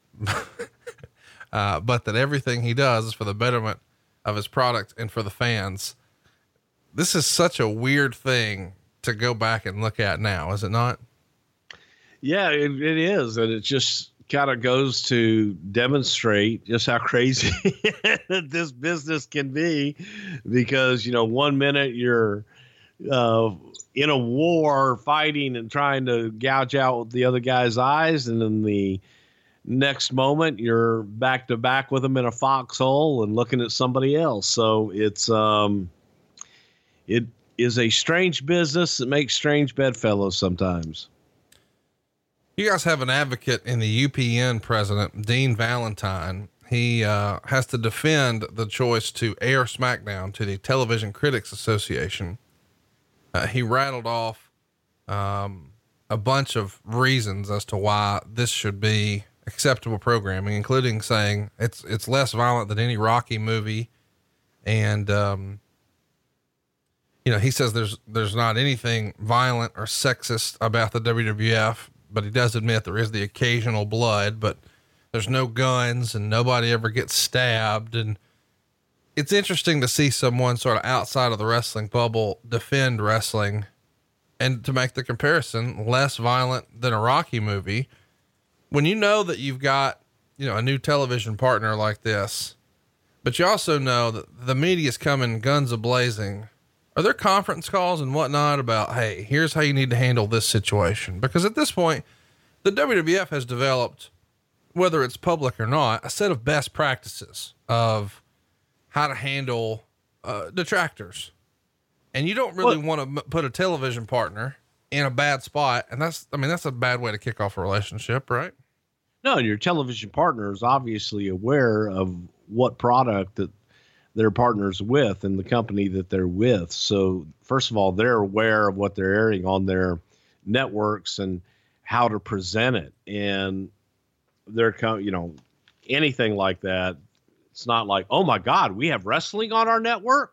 uh, but that everything he does is for the betterment of his product and for the fans. This is such a weird thing to go back and look at now, is it not? Yeah, it, it is. And it just kind of goes to demonstrate just how crazy this business can be, because, you know, one minute you're uh, in a war fighting and trying to gouge out the other guy's eyes. And then the next moment you're back to back with them in a foxhole and looking at somebody else. So it's, um, it is a strange business that makes strange bedfellows sometimes. You guys have an advocate in the U P N president, Dean Valentine. He uh, has to defend the choice to air SmackDown to the Television Critics Association. Uh, he rattled off um, a bunch of reasons as to why this should be acceptable programming, including saying it's, it's less violent than any Rocky movie. And, um, you know, he says there's, there's not anything violent or sexist about the W W F, but he does admit there is the occasional blood, but there's no guns and nobody ever gets stabbed. And it's interesting to see someone sort of outside of the wrestling bubble defend wrestling and to make the comparison less violent than a Rocky movie. When you know that you've got, you know, a new television partner like this, but you also know that the media's coming guns a-blazing. Are there conference calls and whatnot about, hey, here's how you need to handle this situation? Because at this point, the W W F has developed, whether it's public or not, a set of best practices of how to handle uh, detractors. And you don't really want to m- put a television partner in a bad spot. And that's, I mean, that's a bad way to kick off a relationship, right? No, your television partner is obviously aware of what product that they're partners with and the company that they're with. So first of all, they're aware of what they're airing on their networks and how to present it. And they're, you know, anything like that. It's not like, oh my God, we have wrestling on our network.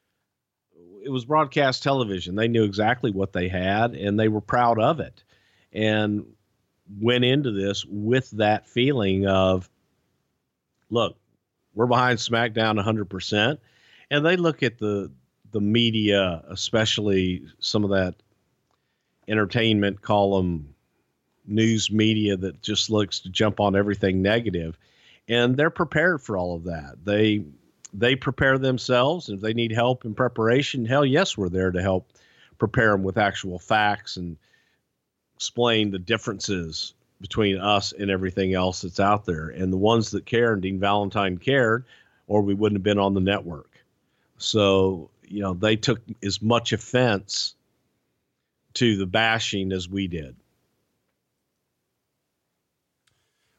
It was broadcast television. They knew exactly what they had and they were proud of it and went into this with that feeling of, look, we're behind SmackDown one hundred percent. And they look at the, the media, especially some of that entertainment column news media that just looks to jump on everything negative. And they're prepared for all of that. They, they prepare themselves. And if they need help in preparation, hell yes, we're there to help prepare them with actual facts and explain the differences between us and everything else that's out there. And the ones that care, and Dean Valentine cared, or we wouldn't have been on the network. So, you know, they took as much offense to the bashing as we did.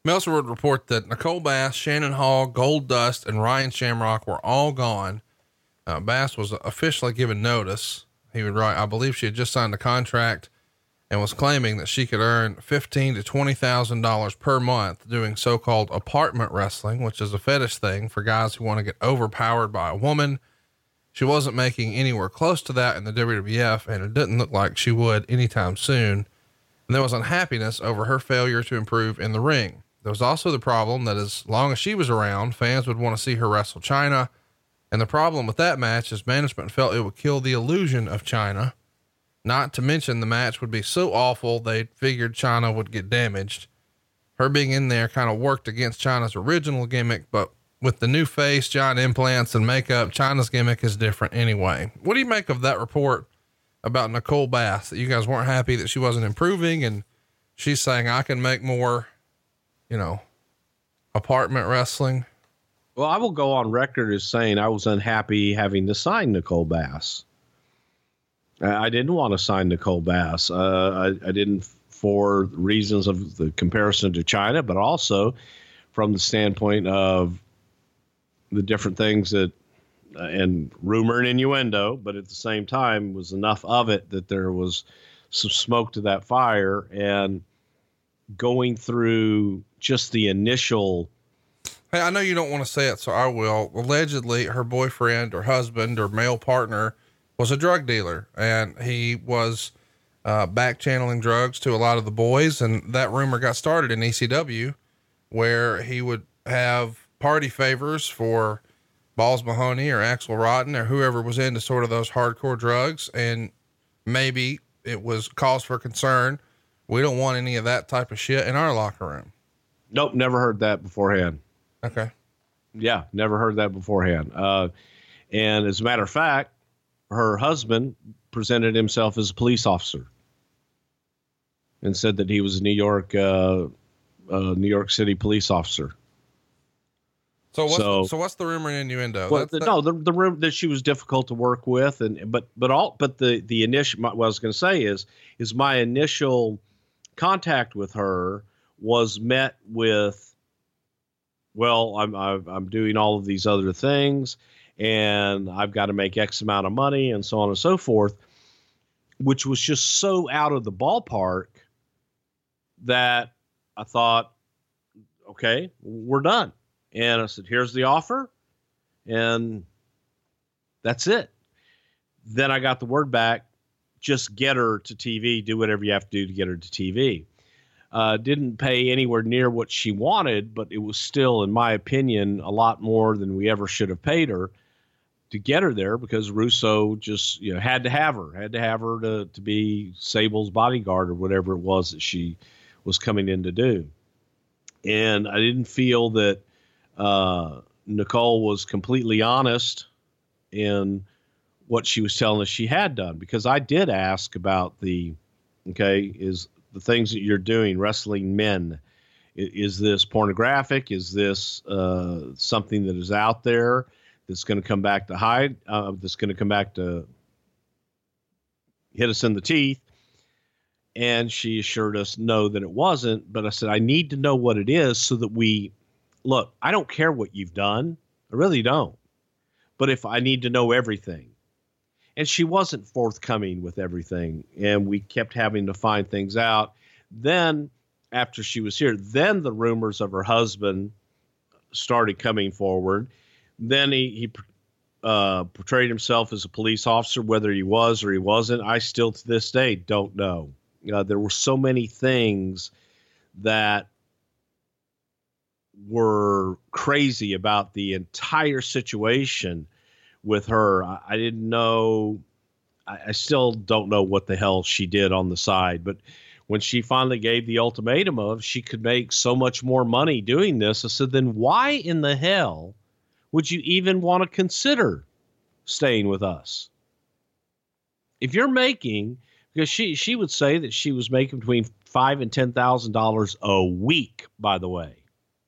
Meltzer would report that Nicole Bass, Shannon Hall, Gold Dust, and Ryan Shamrock were all gone. Uh, Bass was officially given notice. He would write, I believe she had just signed a contract and was claiming that she could earn fifteen to twenty thousand dollars per month doing so-called apartment wrestling, which is a fetish thing for guys who want to get overpowered by a woman. She wasn't making anywhere close to that in the W W F, and it didn't look like she would anytime soon. And there was unhappiness over her failure to improve in the ring. There was also the problem that as long as she was around, fans would want to see her wrestle Chyna. And the problem with that match is management felt it would kill the illusion of Chyna. Not to mention the match would be so awful, they figured Chyna would get damaged. Her being in there kind of worked against Chyna's original gimmick, but with the new face, giant implants, and makeup, Chyna's gimmick is different anyway. What do you make of that report about Nicole Bass, that you guys weren't happy that she wasn't improving, and she's saying, I can make more, you know, apartment wrestling? Well, I will go on record as saying I was unhappy having to sign Nicole Bass. I didn't want to sign Nicole Bass. Uh, I, I didn't for reasons of the comparison to Chyna, but also from the standpoint of the different things that, uh, and rumor and innuendo, but at the same time was enough of it that there was some smoke to that fire. And going through just the initial, Hey, I know you don't want to say it, so I will. Allegedly, her boyfriend or husband or male partner was a drug dealer, and he was uh, back channeling drugs to a lot of the boys. And that rumor got started in E C W, where he would have party favors for Balls Mahoney or Axel Rotten or whoever was into sort of those hardcore drugs. And maybe it was cause for concern. We don't want any of that type of shit in our locker room. Nope. Never heard that beforehand. Okay. Yeah. Never heard that beforehand. Uh, and as a matter of fact, her husband presented himself as a police officer and said that he was a New York, uh, uh, New York City police officer. So what's, so, so what's the rumor and innuendo? Well, the, no, the, the room that she was difficult to work with. And, but, but all, but the, the initial, what I was going to say is, is my initial contact with her was met with, well, I'm, I'm, I'm doing all of these other things and I've got to make X amount of money and so on and so forth, which was just so out of the ballpark that I thought, okay, we're done. And I said, here's the offer. And that's it. Then I got the word back, just get her to T V, do whatever you have to do to get her to T V. Uh, didn't pay anywhere near what she wanted, but it was still, in my opinion, a lot more than we ever should have paid her to get her there, because Russo just, you know, had to have her, had to have her to, to be Sable's bodyguard or whatever it was that she was coming in to do. And I didn't feel that uh, Nicole was completely honest in what she was telling us she had done, because I did ask about the, okay, is the things that you're doing, wrestling men, is this pornographic? Is this uh, something that is out there that's going to come back to hide, uh, that's going to come back to hit us in the teeth? And she assured us no, that it wasn't. But I said, I need to know what it is so that we, look, I don't care what you've done. I really don't. But if I need to know everything. And she wasn't forthcoming with everything. And we kept having to find things out. Then after she was here, then the rumors of her husband started coming forward. Then he, he uh, portrayed himself as a police officer, whether he was or he wasn't. I still to this day don't know. Uh, there were so many things that were crazy about the entire situation with her. I, I didn't know. I, I still don't know what the hell she did on the side. But when she finally gave the ultimatum of she could make so much more money doing this, I said, then why in the hell would you even want to consider staying with us? If you're making, because she, she would say that she was making between five and ten thousand dollars a week, by the way.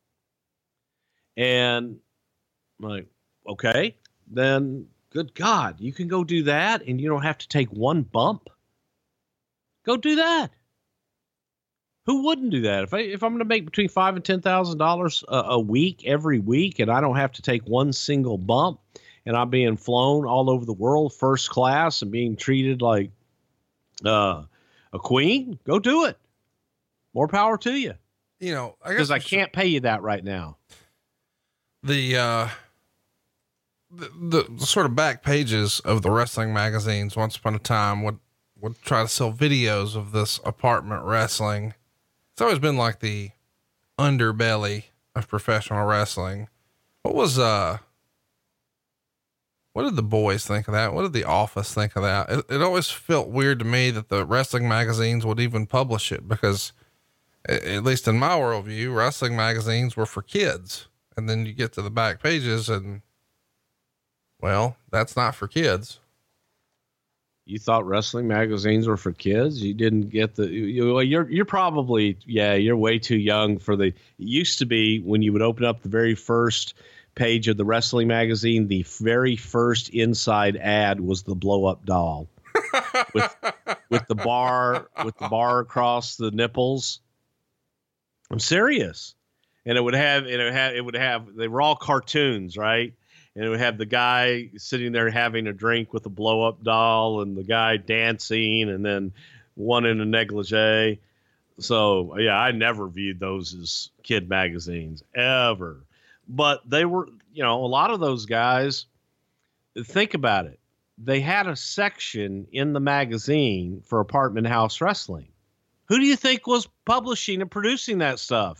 And I'm like, okay, then good God, you can go do that and you don't have to take one bump. Go do that. Who wouldn't do that? If I if I'm going to make between five and ten thousand dollars a week every week, and I don't have to take one single bump, and I'm being flown all over the world first class and being treated like uh, a queen, go do it. More power to you. You know, I guess because I can't pay you that right now. The uh, the, the sort of back pages of the wrestling magazines once upon a time would would try to sell videos of this apartment wrestling. It's always been like the underbelly of professional wrestling. What was, uh, what did the boys think of that? What did the Office think of that? It, it always felt weird to me that the wrestling magazines would even publish it, because at least in my worldview, wrestling magazines were for kids. And then you get to the back pages and, well, that's not for kids. You thought wrestling magazines were for kids? You didn't get the, you, you're, you're probably, yeah, you're way too young for the, it used to be when you would open up the very first page of the wrestling magazine, the very first inside ad was the blow up doll with, with the bar, with the bar across the nipples. I'm serious. And it would have, and it would have, it would have, they were all cartoons, right? And it would have the guy sitting there having a drink with a blow up doll and the guy dancing and then one in a negligee. So yeah, I never viewed those as kid magazines ever, but they were, you know, a lot of those guys, think about it. They had a section in the magazine for Apartment House Wrestling. Who do you think was publishing and producing that stuff?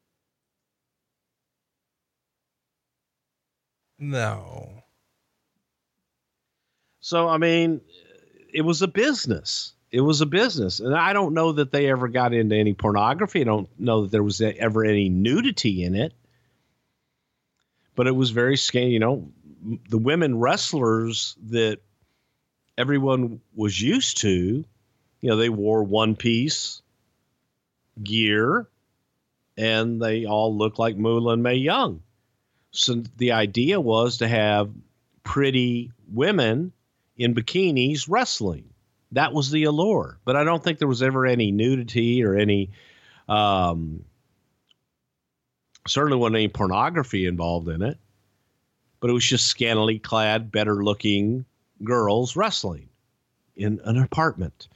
No. So, I mean, it was a business. It was a business. And I don't know that they ever got into any pornography. I don't know that there was ever any nudity in it. But it was very scary. You know, the women wrestlers that everyone was used to, you know, they wore one piece gear and they all looked like Moolah and Mae Young. So the idea was to have pretty women in bikinis wrestling. That was the allure. But I don't think there was ever any nudity or any, um, certainly wasn't any pornography involved in it. But it was just scantily clad, better looking girls wrestling in an apartment.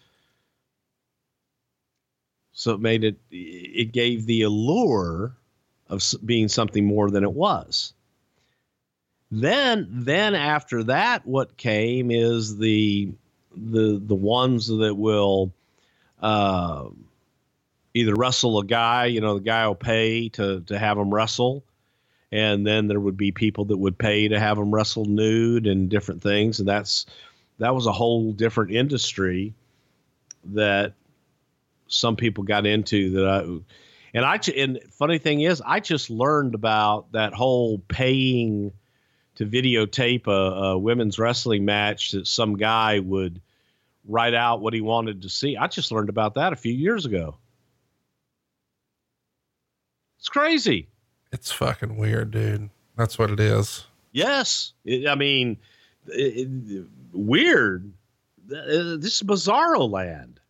So it made it, it gave the allure of being something more than it was. Then, then after that, what came is the, the, the ones that will, uh, either wrestle a guy, you know, the guy will pay to, to have him wrestle. And then there would be people that would pay to have them wrestle nude and different things. And that's, that was a whole different industry that some people got into that I, And I, and funny thing is, I just learned about that whole paying to videotape a, a women's wrestling match that some guy would write out what he wanted to see. I just learned about that a few years ago. It's crazy. It's fucking weird, dude. That's what it is. Yes. It, I mean, it, it, weird. This is bizarro land.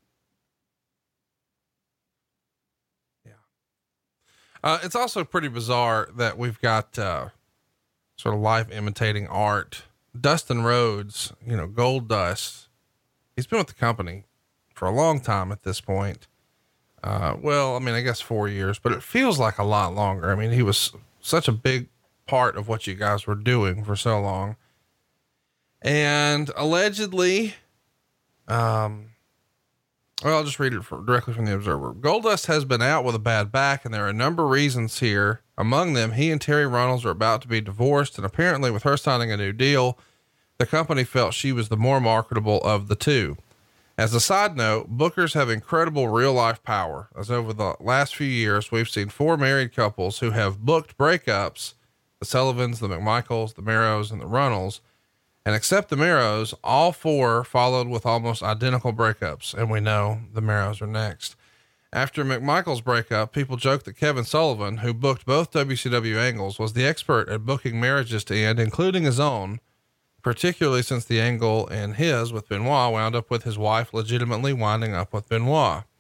Uh, it's also pretty bizarre that we've got, uh, sort of life imitating art. Dustin Rhodes, you know, Gold Dust. He's been with the company for a long time at this point. Uh, well, I mean, I guess four years, but it feels like a lot longer. I mean, he was such a big part of what you guys were doing for so long. And allegedly, um, well, I'll just read it from, directly from the Observer. Goldust has been out with a bad back, and there are a number of reasons here. Among them, he and Terry Runnels are about to be divorced, and apparently with her signing a new deal, the company felt she was the more marketable of the two. As a side note, bookers have incredible real life power, as over the last few years, we've seen four married couples who have booked breakups, the Sullivans, the McMichaels, the Marrows, and the Runnels. And except the Marrows, all four followed with almost identical breakups. And we know the Marrows are next. After McMichael's breakup, people joke that Kevin Sullivan, who booked both W C W angles, was the expert at booking marriages to end, including his own, particularly since the angle in his with Benoit wound up with his wife legitimately winding up with Benoit.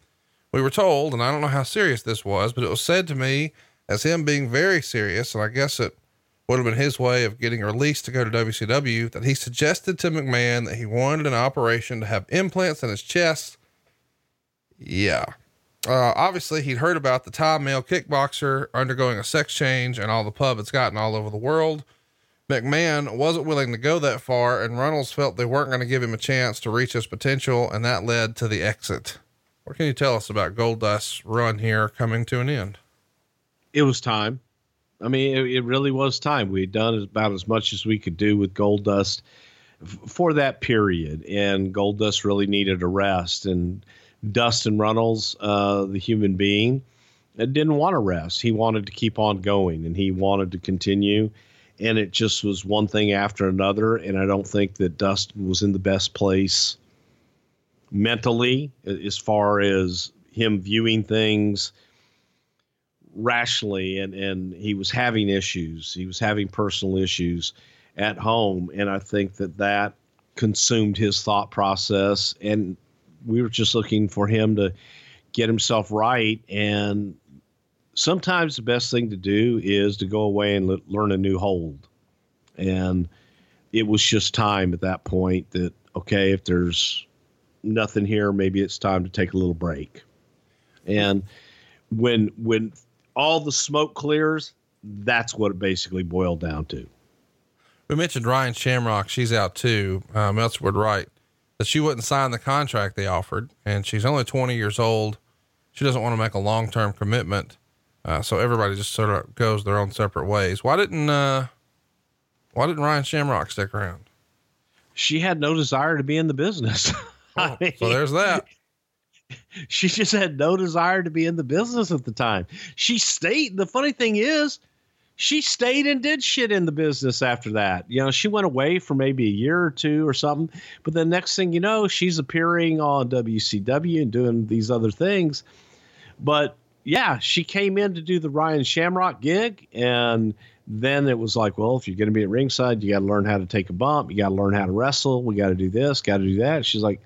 We were told, and I don't know how serious this was, but it was said to me as him being very serious. And I guess it would have been his way of getting released to go to W C W, that he suggested to McMahon that he wanted an operation to have implants in his chest. Yeah. Uh, obviously he'd heard about the top male kickboxer undergoing a sex change and all the pub it's gotten all over the world. McMahon wasn't willing to go that far, and Runnels felt they weren't going to give him a chance to reach his potential. And that led to the exit. What can you tell us about Goldust's run here coming to an end? It was time. I mean, it, it really was time. We had done about as much as we could do with Goldust f- for that period, and Goldust really needed a rest. And Dustin Runnels, uh, the human being, didn't want to rest. He wanted to keep on going, and he wanted to continue. And it just was one thing after another. And I don't think that Dustin was in the best place mentally, as far as him viewing things rationally, and, and he was having issues. He was having personal issues at home. And I think that that consumed his thought process, and we were just looking for him to get himself right. And sometimes the best thing to do is to go away and le- learn a new hold. And it was just time at that point that, okay, if there's nothing here, maybe it's time to take a little break. And when, when all the smoke clears, that's what it basically boiled down to. We mentioned Ryan Shamrock. She's out too. Uh, Meltzer would write that she wouldn't sign the contract they offered, and she's only twenty years old. She doesn't want to make a long-term commitment. Uh, so everybody just sort of goes their own separate ways. Why didn't, uh, why didn't Ryan Shamrock stick around? She had no desire to be in the business. Oh, I mean, so there's that. She just had no desire to be in the business at the time. She stayed. The funny thing is, she stayed and did shit in the business after that. You know, she went away for maybe a year or two or something, but the next thing you know, she's appearing on W C W and doing these other things. But yeah, she came in to do the Ryan Shamrock gig, and then it was like, well, if you're going to be at ringside, you got to learn how to take a bump. You got to learn how to wrestle. We got to do this, got to do that. She's like,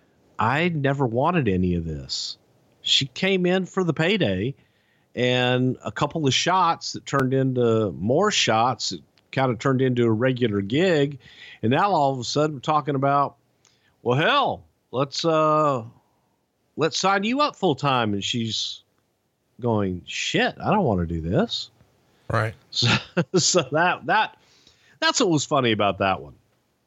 I never wanted any of this. She came in for the payday and a couple of shots that turned into more shots. It kind of turned into a regular gig. And now all of a sudden we're talking about, well, hell, let's, uh, let's sign you up full time. And she's going, shit, I don't want to do this. Right. So, so that, that, that's what was funny about that one.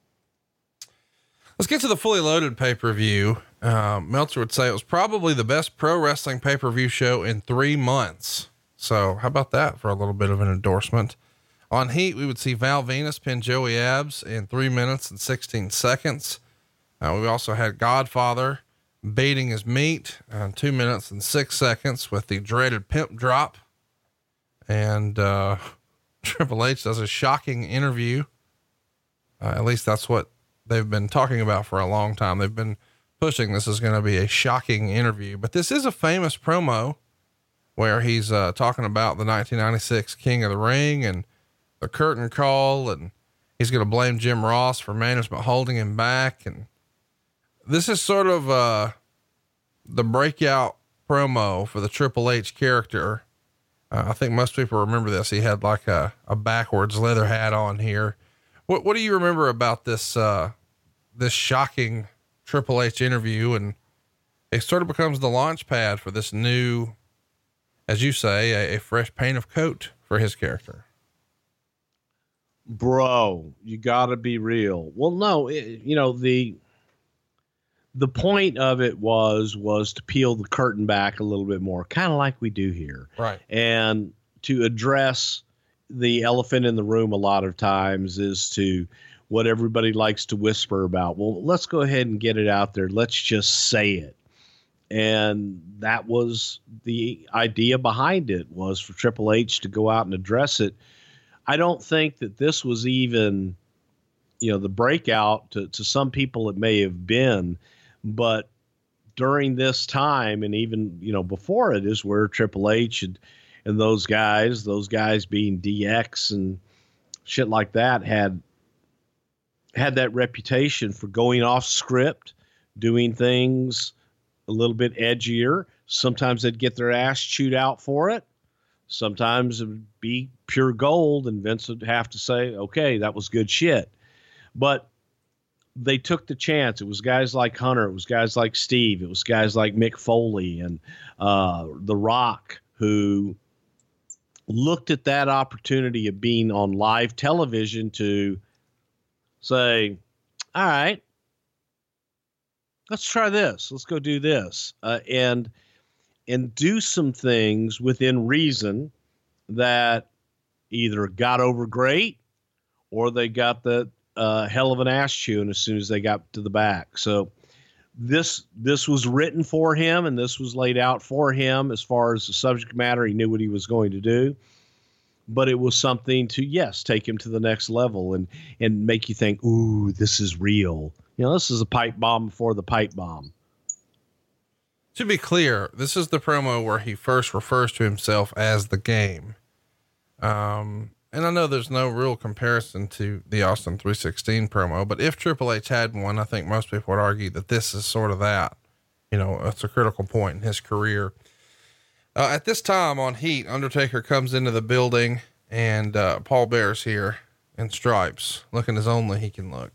Let's get to the Fully Loaded pay-per-view. Um, Meltzer would say it was probably the best pro wrestling pay-per-view show in three months. So how about that for a little bit of an endorsement? On Heat, we would see Val Venus pin Joey Abs in three minutes and sixteen seconds. Uh, we also had Godfather beating his meat in two minutes and six seconds with the dreaded pimp drop. And, uh, Triple H does a shocking interview. Uh, at least that's what they've been talking about for a long time. They've been pushing this is going to be a shocking interview, but this is a famous promo where he's uh, talking about the nineteen ninety-six King of the Ring and the curtain call, and he's going to blame Jim Ross for management holding him back. And this is sort of uh, the breakout promo for the Triple H character. Uh, I think most people remember this. He had like a, a backwards leather hat on here. What, what do you remember about this, uh, this shocking Triple H interview? And it sort of becomes the launch pad for this new, as you say, a, a fresh paint of coat for his character. Bro, you gotta be real. Well, no, it, you know, the, the point of it was, was to peel the curtain back a little bit more, kind of like we do here. Right. And to address the elephant in the room a lot of times is to what everybody likes to whisper about. Well, let's go ahead and get it out there. Let's just say it. And that was the idea behind it, was for Triple H to go out and address it. I don't think that this was even, you know, the breakout to, to some people it may have been, but during this time, and even, you know, before it, is where Triple H and, and those guys, those guys being D X and shit like that, had, had that reputation for going off script, doing things a little bit edgier. Sometimes they'd get their ass chewed out for it. Sometimes it would be pure gold, and Vince would have to say, okay, that was good shit. But they took the chance. It was guys like Hunter. It was guys like Steve. It was guys like Mick Foley and uh, The Rock, who looked at that opportunity of being on live television to say, all right, let's try this. Let's go do this. Uh, and, and do some things within reason that either got over great or they got the uh, hell of an ass chewing as soon as they got to the back. So this, this was written for him, and this was laid out for him as far as the subject matter. He knew what he was going to do, but it was something to, yes, take him to the next level and, and make you think, ooh, this is real. You know, this is a pipe bomb before the pipe bomb. To be clear, this is the promo where he first refers to himself as the Game. Um, and I know there's no real comparison to the Austin three sixteen promo, but if Triple H had one, I think most people would argue that this is sort of that. You know, it's a critical point in his career. Uh, at this time on Heat, Undertaker comes into the building, and uh, Paul Bear's here in stripes, looking as only he can look.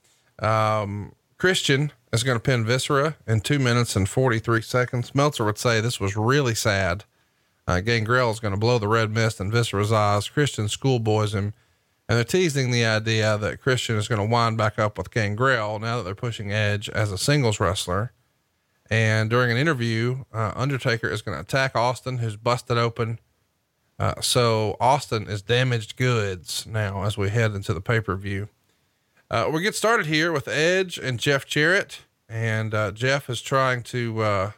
Um, Christian is going to pin Viscera in two minutes and forty-three seconds. Meltzer would say this was really sad. Uh, Gangrel is going to blow the red mist in Viscera's eyes. Christian schoolboys him, and they're teasing the idea that Christian is going to wind back up with Gangrel now that they're pushing Edge as a singles wrestler. And during an interview, uh, Undertaker is going to attack Austin, who's busted open. Uh, so Austin is damaged goods now as we head into the pay-per-view. Uh, we get started here with Edge and Jeff Jarrett, and, uh, Jeff is trying to, uh,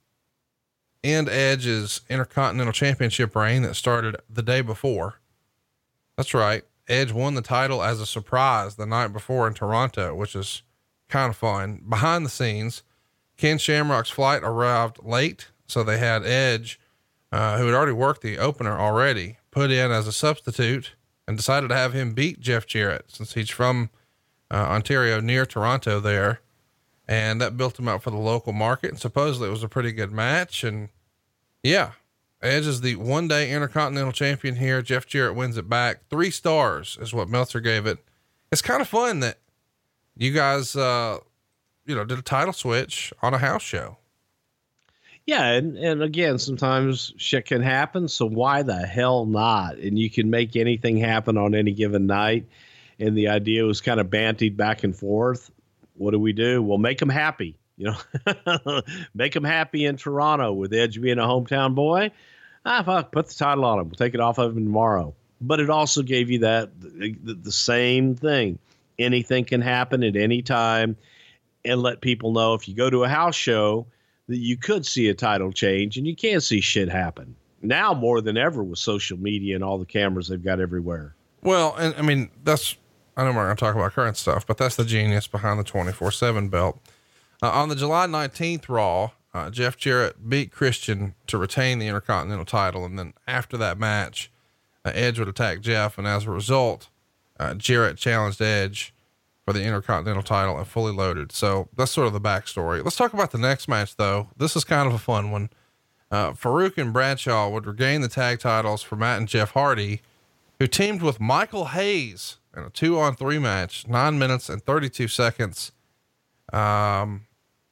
end Edge's Intercontinental Championship reign that started the day before. That's right. Edge won the title as a surprise the night before in Toronto, which is kind of fun. Behind the scenes, Ken Shamrock's flight arrived late, so they had Edge, uh, who had already worked the opener already, put in as a substitute, and decided to have him beat Jeff Jarrett since he's from uh, Ontario, near Toronto there. And that built him up for the local market. And supposedly it was a pretty good match. And yeah, Edge is the one day Intercontinental Champion here. Jeff Jarrett wins it back. Three stars is what Meltzer gave it. It's kind of fun that you guys, uh, you know, did a title switch on a house show. Yeah. And, and again, sometimes shit can happen. So why the hell not? And you can make anything happen on any given night. And the idea was kind of bantied back and forth. What do we do? Well, make them happy, you know, make them happy in Toronto with Edge being a hometown boy. Ah, fuck, put the title on him. We'll take it off of him tomorrow. But it also gave you that, the, the same thing. Anything can happen at any time, and let people know if you go to a house show that you could see a title change, and you can see shit happen now more than ever with social media and all the cameras they've got everywhere. Well, and I mean, that's, I know we're going to talk about current stuff, but that's the genius behind the twenty-four seven belt. Uh, on the July nineteenth Raw, uh, Jeff Jarrett beat Christian to retain the Intercontinental title. And then after that match, uh, Edge would attack Jeff. And as a result, uh, Jarrett challenged Edge for the Intercontinental title and Fully Loaded. So that's sort of the backstory. Let's talk about the next match though. This is kind of a fun one. Uh, Farouk and Bradshaw would regain the tag titles for Matt and Jeff Hardy, who teamed with Michael Hayes in a two on three match, nine minutes and thirty-two seconds. Um,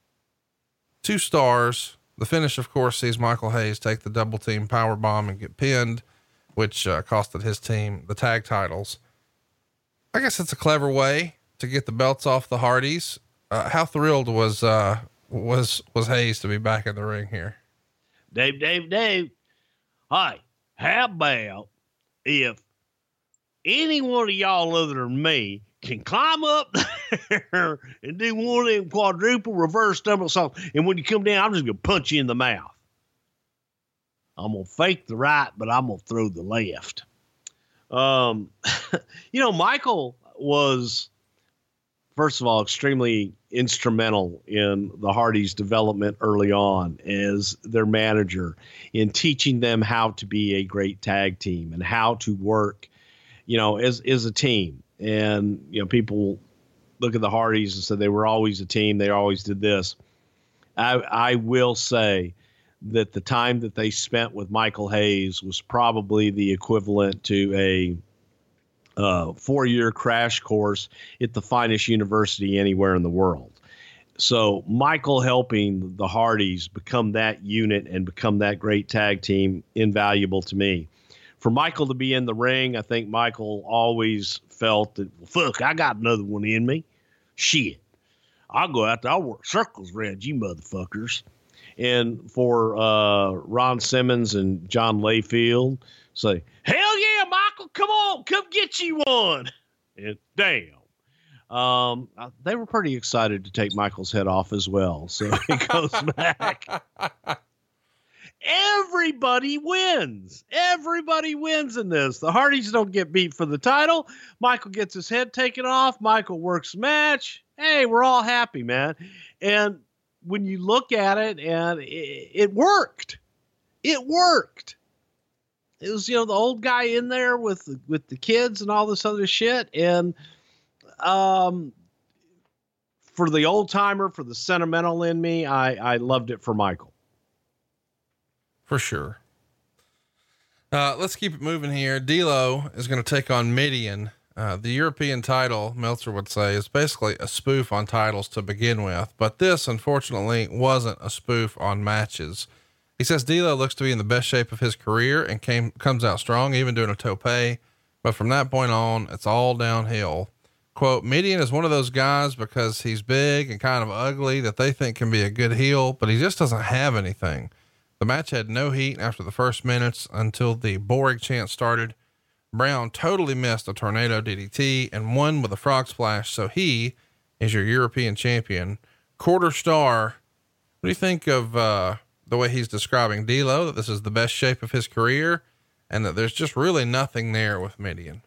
two stars. The finish, of course, sees Michael Hayes take the double team power bomb and get pinned, which uh, costed his team the tag titles. I guess it's a clever way to get the belts off the Hardys. Uh, how thrilled was, uh, was, was Hayes to be back in the ring here? Dave, Dave, Dave. Hi, how about if any one of y'all other than me can climb up there and do one of them quadruple reverse stumble saws, and when you come down, I'm just going to punch you in the mouth. I'm going to fake the right, but I'm going to throw the left. Um, you know, Michael was, first of all, extremely instrumental in the Hardys' development early on as their manager, in teaching them how to be a great tag team and how to work, you know, as, as a team. And, you know, people look at the Hardys and say they were always a team. They always did this. I, I will say that the time that they spent with Michael Hayes was probably the equivalent to a uh, four-year crash course at the finest university anywhere in the world. So Michael helping the Hardys become that unit and become that great tag team, invaluable to me. For Michael to be in the ring, I think Michael always felt that, well, fuck, I got another one in me. Shit. I'll go out there. I'll work circles around you motherfuckers. And for uh, Ron Simmons and John Layfield, say, hell yeah, Michael, come on, come get you one. And damn. Um, they were pretty excited to take Michael's head off as well. So it goes back. Everybody wins. Everybody wins in this. The Hardys don't get beat for the title. Michael gets his head taken off. Michael works the match. Hey, we're all happy, man. And when you look at it, and it, it worked. It worked. It was, you know, the old guy in there with the, with the kids and all this other shit. And um, for the old timer, for the sentimental in me, I, I loved it for Michael. For sure. Uh, let's keep it moving here. D'Lo is going to take on Mideon. Uh, the European title, Meltzer would say, is basically a spoof on titles to begin with, but this unfortunately wasn't a spoof on matches. He says D'Lo looks to be in the best shape of his career and came, comes out strong, even doing a tope, but from that point on, it's all downhill. Quote, Mideon is one of those guys because he's big and kind of ugly that they think can be a good heel, but he just doesn't have anything. The match had no heat after the first minutes until the Borg chant started. Brown totally missed a tornado D D T and won with a frog splash. So he is your European champion. Quarter star. What do you think of, uh, the way he's describing D'Lo, that this is the best shape of his career and that there's just really nothing there with Mideon?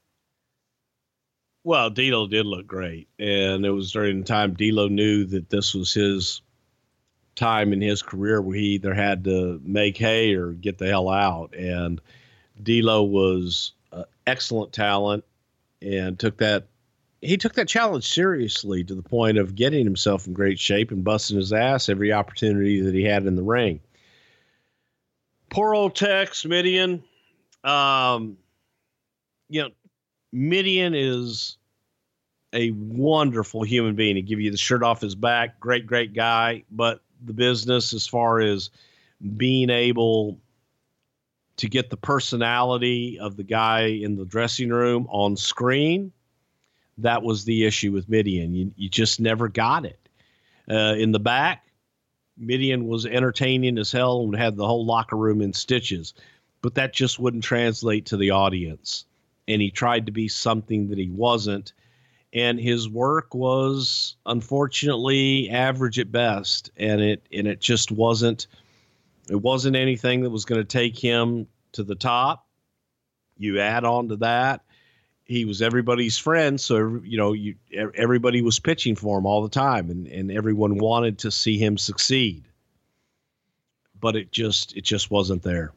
Well, D'Lo did look great. And it was during the time D'Lo knew that this was his time in his career where he either had to make hay or get the hell out. And D'Lo was uh, excellent talent and took that, he took that challenge seriously to the point of getting himself in great shape and busting his ass every opportunity that he had in the ring. Poor old Tex Mideon. Um, you know, Mideon is a wonderful human being. He give you the shirt off his back. Great, great guy. But the business, as far as being able to get the personality of the guy in the dressing room on screen, that was the issue with Mideon. You, you just never got it. Uh, in the back, Mideon was entertaining as hell and had the whole locker room in stitches, but that just wouldn't translate to the audience. And he tried to be something that he wasn't. And his work was unfortunately average at best. And it, and it just wasn't, it wasn't anything that was going to take him to the top. You add on to that, he was everybody's friend. So, you know, you, everybody was pitching for him all the time, and, and everyone wanted to see him succeed, but it just, it just wasn't there.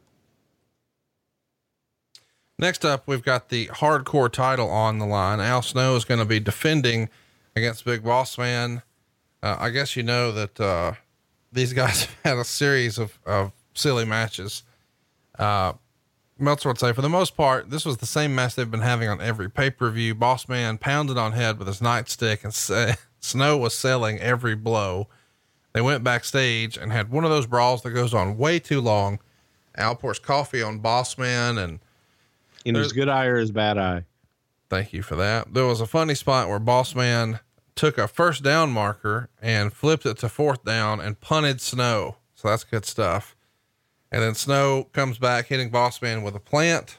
Next up, we've got the hardcore title on the line. Al Snow is going to be defending against Big Boss Man. Uh, I guess, you know, that, uh, these guys have had a series of, of silly matches. Uh, Meltzer would say, for the most part, this was the same match they've been having on every pay-per-view. Boss Man pounded on head with his nightstick, and sa- Snow was selling every blow. They went backstage and had one of those brawls that goes on way too long. Al pours coffee on Boss Man, and in his good eye or his bad eye. Thank you for that. There was a funny spot where Boss Man took a first down marker and flipped it to fourth down and punted Snow. So that's good stuff. And then Snow comes back hitting Boss Man with a plant.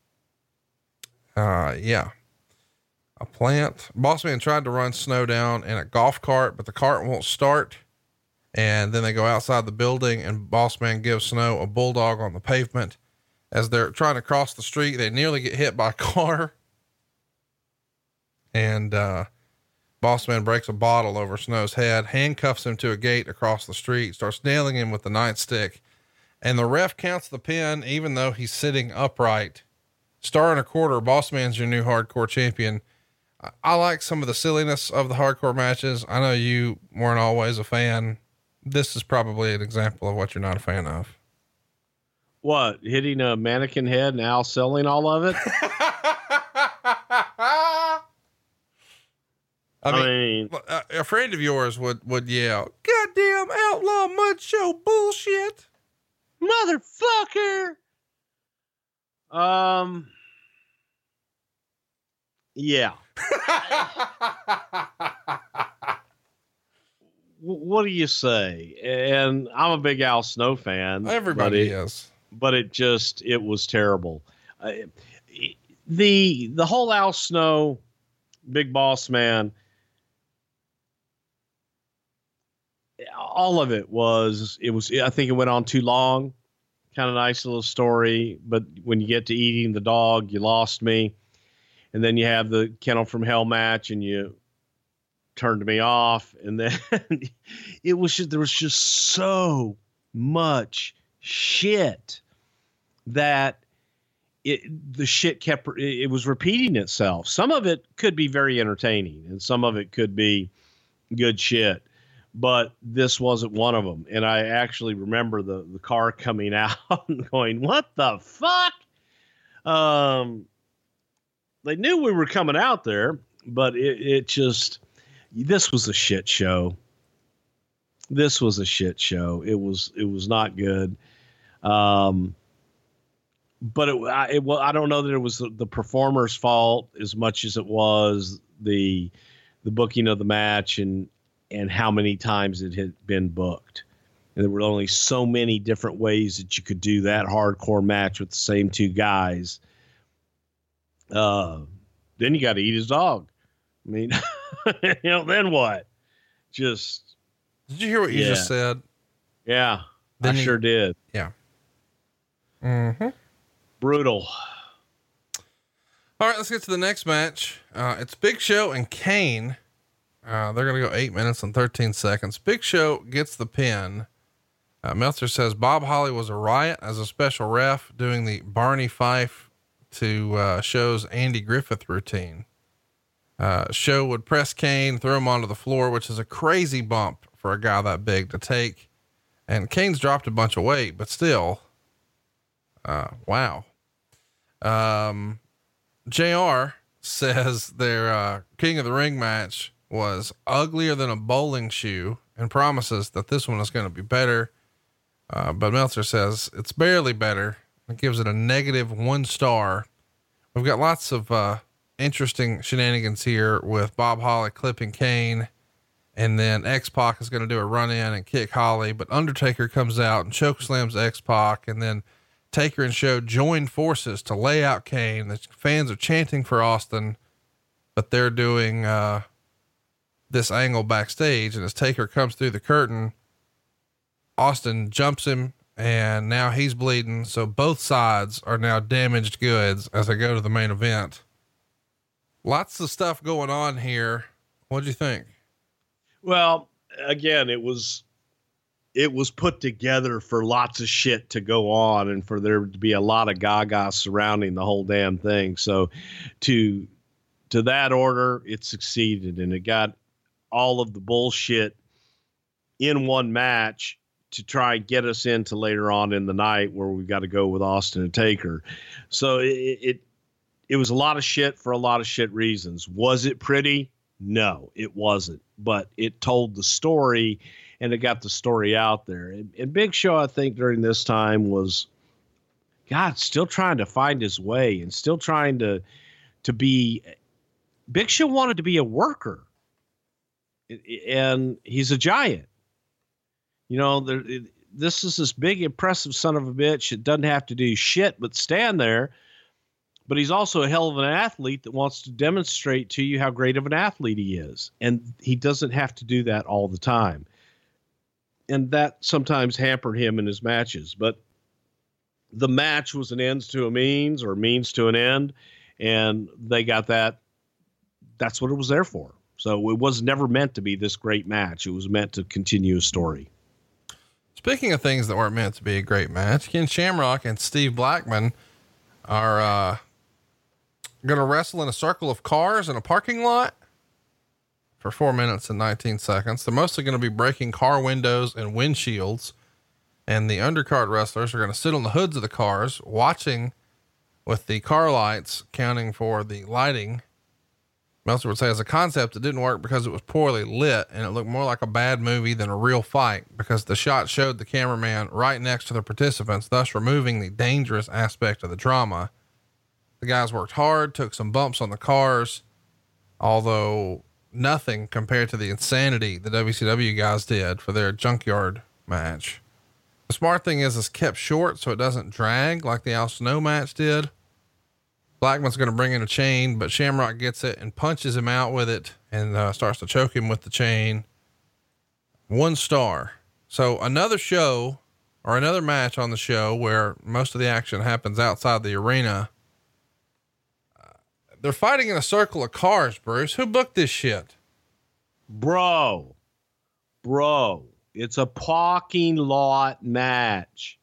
Uh, yeah, a plant. Boss Man tried to run Snow down in a golf cart, but the cart won't start. And then they go outside the building, and Boss Man gives Snow a bulldog on the pavement. As they're trying to cross the street, they nearly get hit by a car. And, uh, Boss Man breaks a bottle over Snow's head, handcuffs him to a gate across the street, starts nailing him with the nightstick. And the ref counts the pin, even though he's sitting upright. Star and a quarter, Boss Man's your new hardcore champion. I, I like some of the silliness of the hardcore matches. I know you weren't always a fan. This is probably an example of what you're not a fan of. What, hitting a mannequin head and Al selling all of it? I mean, I mean, a, a friend of yours would, would yell, "Goddamn outlaw mud show bullshit." motherfucker. Um, yeah. What do you say? And I'm a big Al Snow fan. Everybody but it, is, but it just, it was terrible. Uh, the, the whole Al Snow, Big Boss Man, all of it was, it was, I think it went on too long. Kind of nice little story. But when you get to eating the dog, you lost me. And then you have the Kennel from Hell match and you turned me off. And then it was just, there was just so much shit that it, the shit kept, it was repeating itself. Some of it could be very entertaining and some of it could be good shit, but this wasn't one of them. And I actually remember the, the car coming out and going, what the fuck? Um, they knew we were coming out there, but it, it just, this was a shit show. This was a shit show. It was, it was not good. Um, but it, I, it, well, I don't know that it was the, the performer's fault as much as it was the, the booking of the match and, and how many times it had been booked. And there were only so many different ways that you could do that hardcore match with the same two guys. Uh, then you got to eat his dog. I mean, you know, then what? Just, did you hear what you yeah. just said? Yeah, Then I you- sure did. Yeah. Mm-hmm. Brutal. All right, let's get to the next match. Uh, it's Big Show and Kane. Uh, they're going to go eight minutes and thirteen seconds. Big Show gets the pin. Uh, Meltzer says Bob Holly was a riot as a special ref doing the Barney Fife to uh, Show's Andy Griffith routine. Uh, Show would press Kane, throw him onto the floor, which is a crazy bump for a guy that big to take. And Kane's dropped a bunch of weight, but still, uh, wow. Um, J R says their, uh, King of the Ring match was uglier than a bowling shoe and promises that this one is going to be better. Uh, but Meltzer says it's barely better and gives it a negative one star. We've got lots of, uh, interesting shenanigans here with Bob Holly clipping Kane. And then X-Pac is going to do a run in and kick Holly, but Undertaker comes out and choke slams X-Pac, and then Taker and Show join forces to lay out Kane. The fans are chanting for Austin, but they're doing, uh, this angle backstage. And as Taker comes through the curtain, Austin jumps him and now he's bleeding. So both sides are now damaged goods as they go to the main event. Lots of stuff going on here. What'd you think? Well, again, it was, it was put together for lots of shit to go on and for there to be a lot of gaga surrounding the whole damn thing. So to, to that order, it succeeded and it got all of the bullshit in one match to try and get us into later on in the night where we've got to go with Austin and Taker. So it, it, it was a lot of shit for a lot of shit reasons. Was it pretty? No, it wasn't, but it told the story and it got the story out there. And, and Big Show, I think during this time was, God, still trying to find his way and still trying to, to be, Big Show wanted to be a worker and he's a giant. You know, there, it, this is this big, impressive son of a bitch that doesn't have to do shit but stand there. But he's also a hell of an athlete that wants to demonstrate to you how great of an athlete he is. And he doesn't have to do that all the time. And that sometimes hampered him in his matches. But the match was an ends to a means or means to an end. And they got that. That's what it was there for. So it was never meant to be this great match. It was meant to continue a story. Speaking of things that weren't meant to be a great match, Ken Shamrock and Steve Blackman are, uh, going to wrestle in a circle of cars in a parking lot for four minutes and nineteen seconds. They're mostly going to be breaking car windows and windshields. And the undercard wrestlers are going to sit on the hoods of the cars, watching with the car lights, counting for the lighting. Meltzer would say as a concept, it didn't work because it was poorly lit and it looked more like a bad movie than a real fight, because the shot showed the cameraman right next to the participants, thus removing the dangerous aspect of the drama. The guys worked hard, took some bumps on the cars, although nothing compared to the insanity the W C W guys did for their junkyard match. The smart thing is it's kept short so it doesn't drag like the Al Snow match did. Blackman's going to bring in a chain, but Shamrock gets it and punches him out with it and uh, starts to choke him with the chain. One star. So another show or another match on the show where most of the action happens outside the arena. Uh, they're fighting in a circle of cars, Bruce. Who booked this shit? Bro, bro, it's a parking lot match.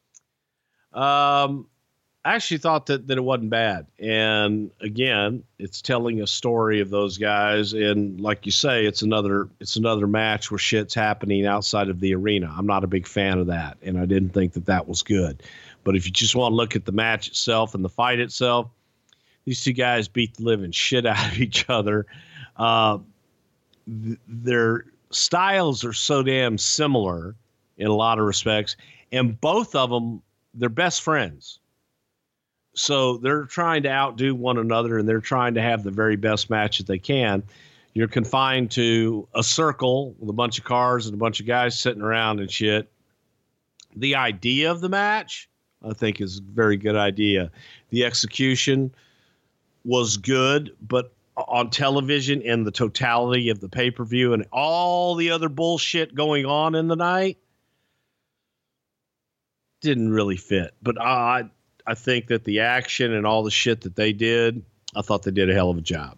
Um, I actually thought that, that it wasn't bad. And again, it's telling a story of those guys. And like you say, it's another, it's another match where shit's happening outside of the arena. I'm not a big fan of that. And I didn't think that that was good, but if you just want to look at the match itself and the fight itself, these two guys beat the living shit out of each other. Uh, th- their styles are so damn similar in a lot of respects. And both of them, they're best friends. So they're trying to outdo one another and they're trying to have the very best match that they can. You're confined to a circle with a bunch of cars and a bunch of guys sitting around and shit. The idea of the match, I think, is a very good idea. The execution was good, but on television and the totality of the pay-per-view and all the other bullshit going on in the night didn't really fit. But I, I think that the action and all the shit that they did, I thought they did a hell of a job.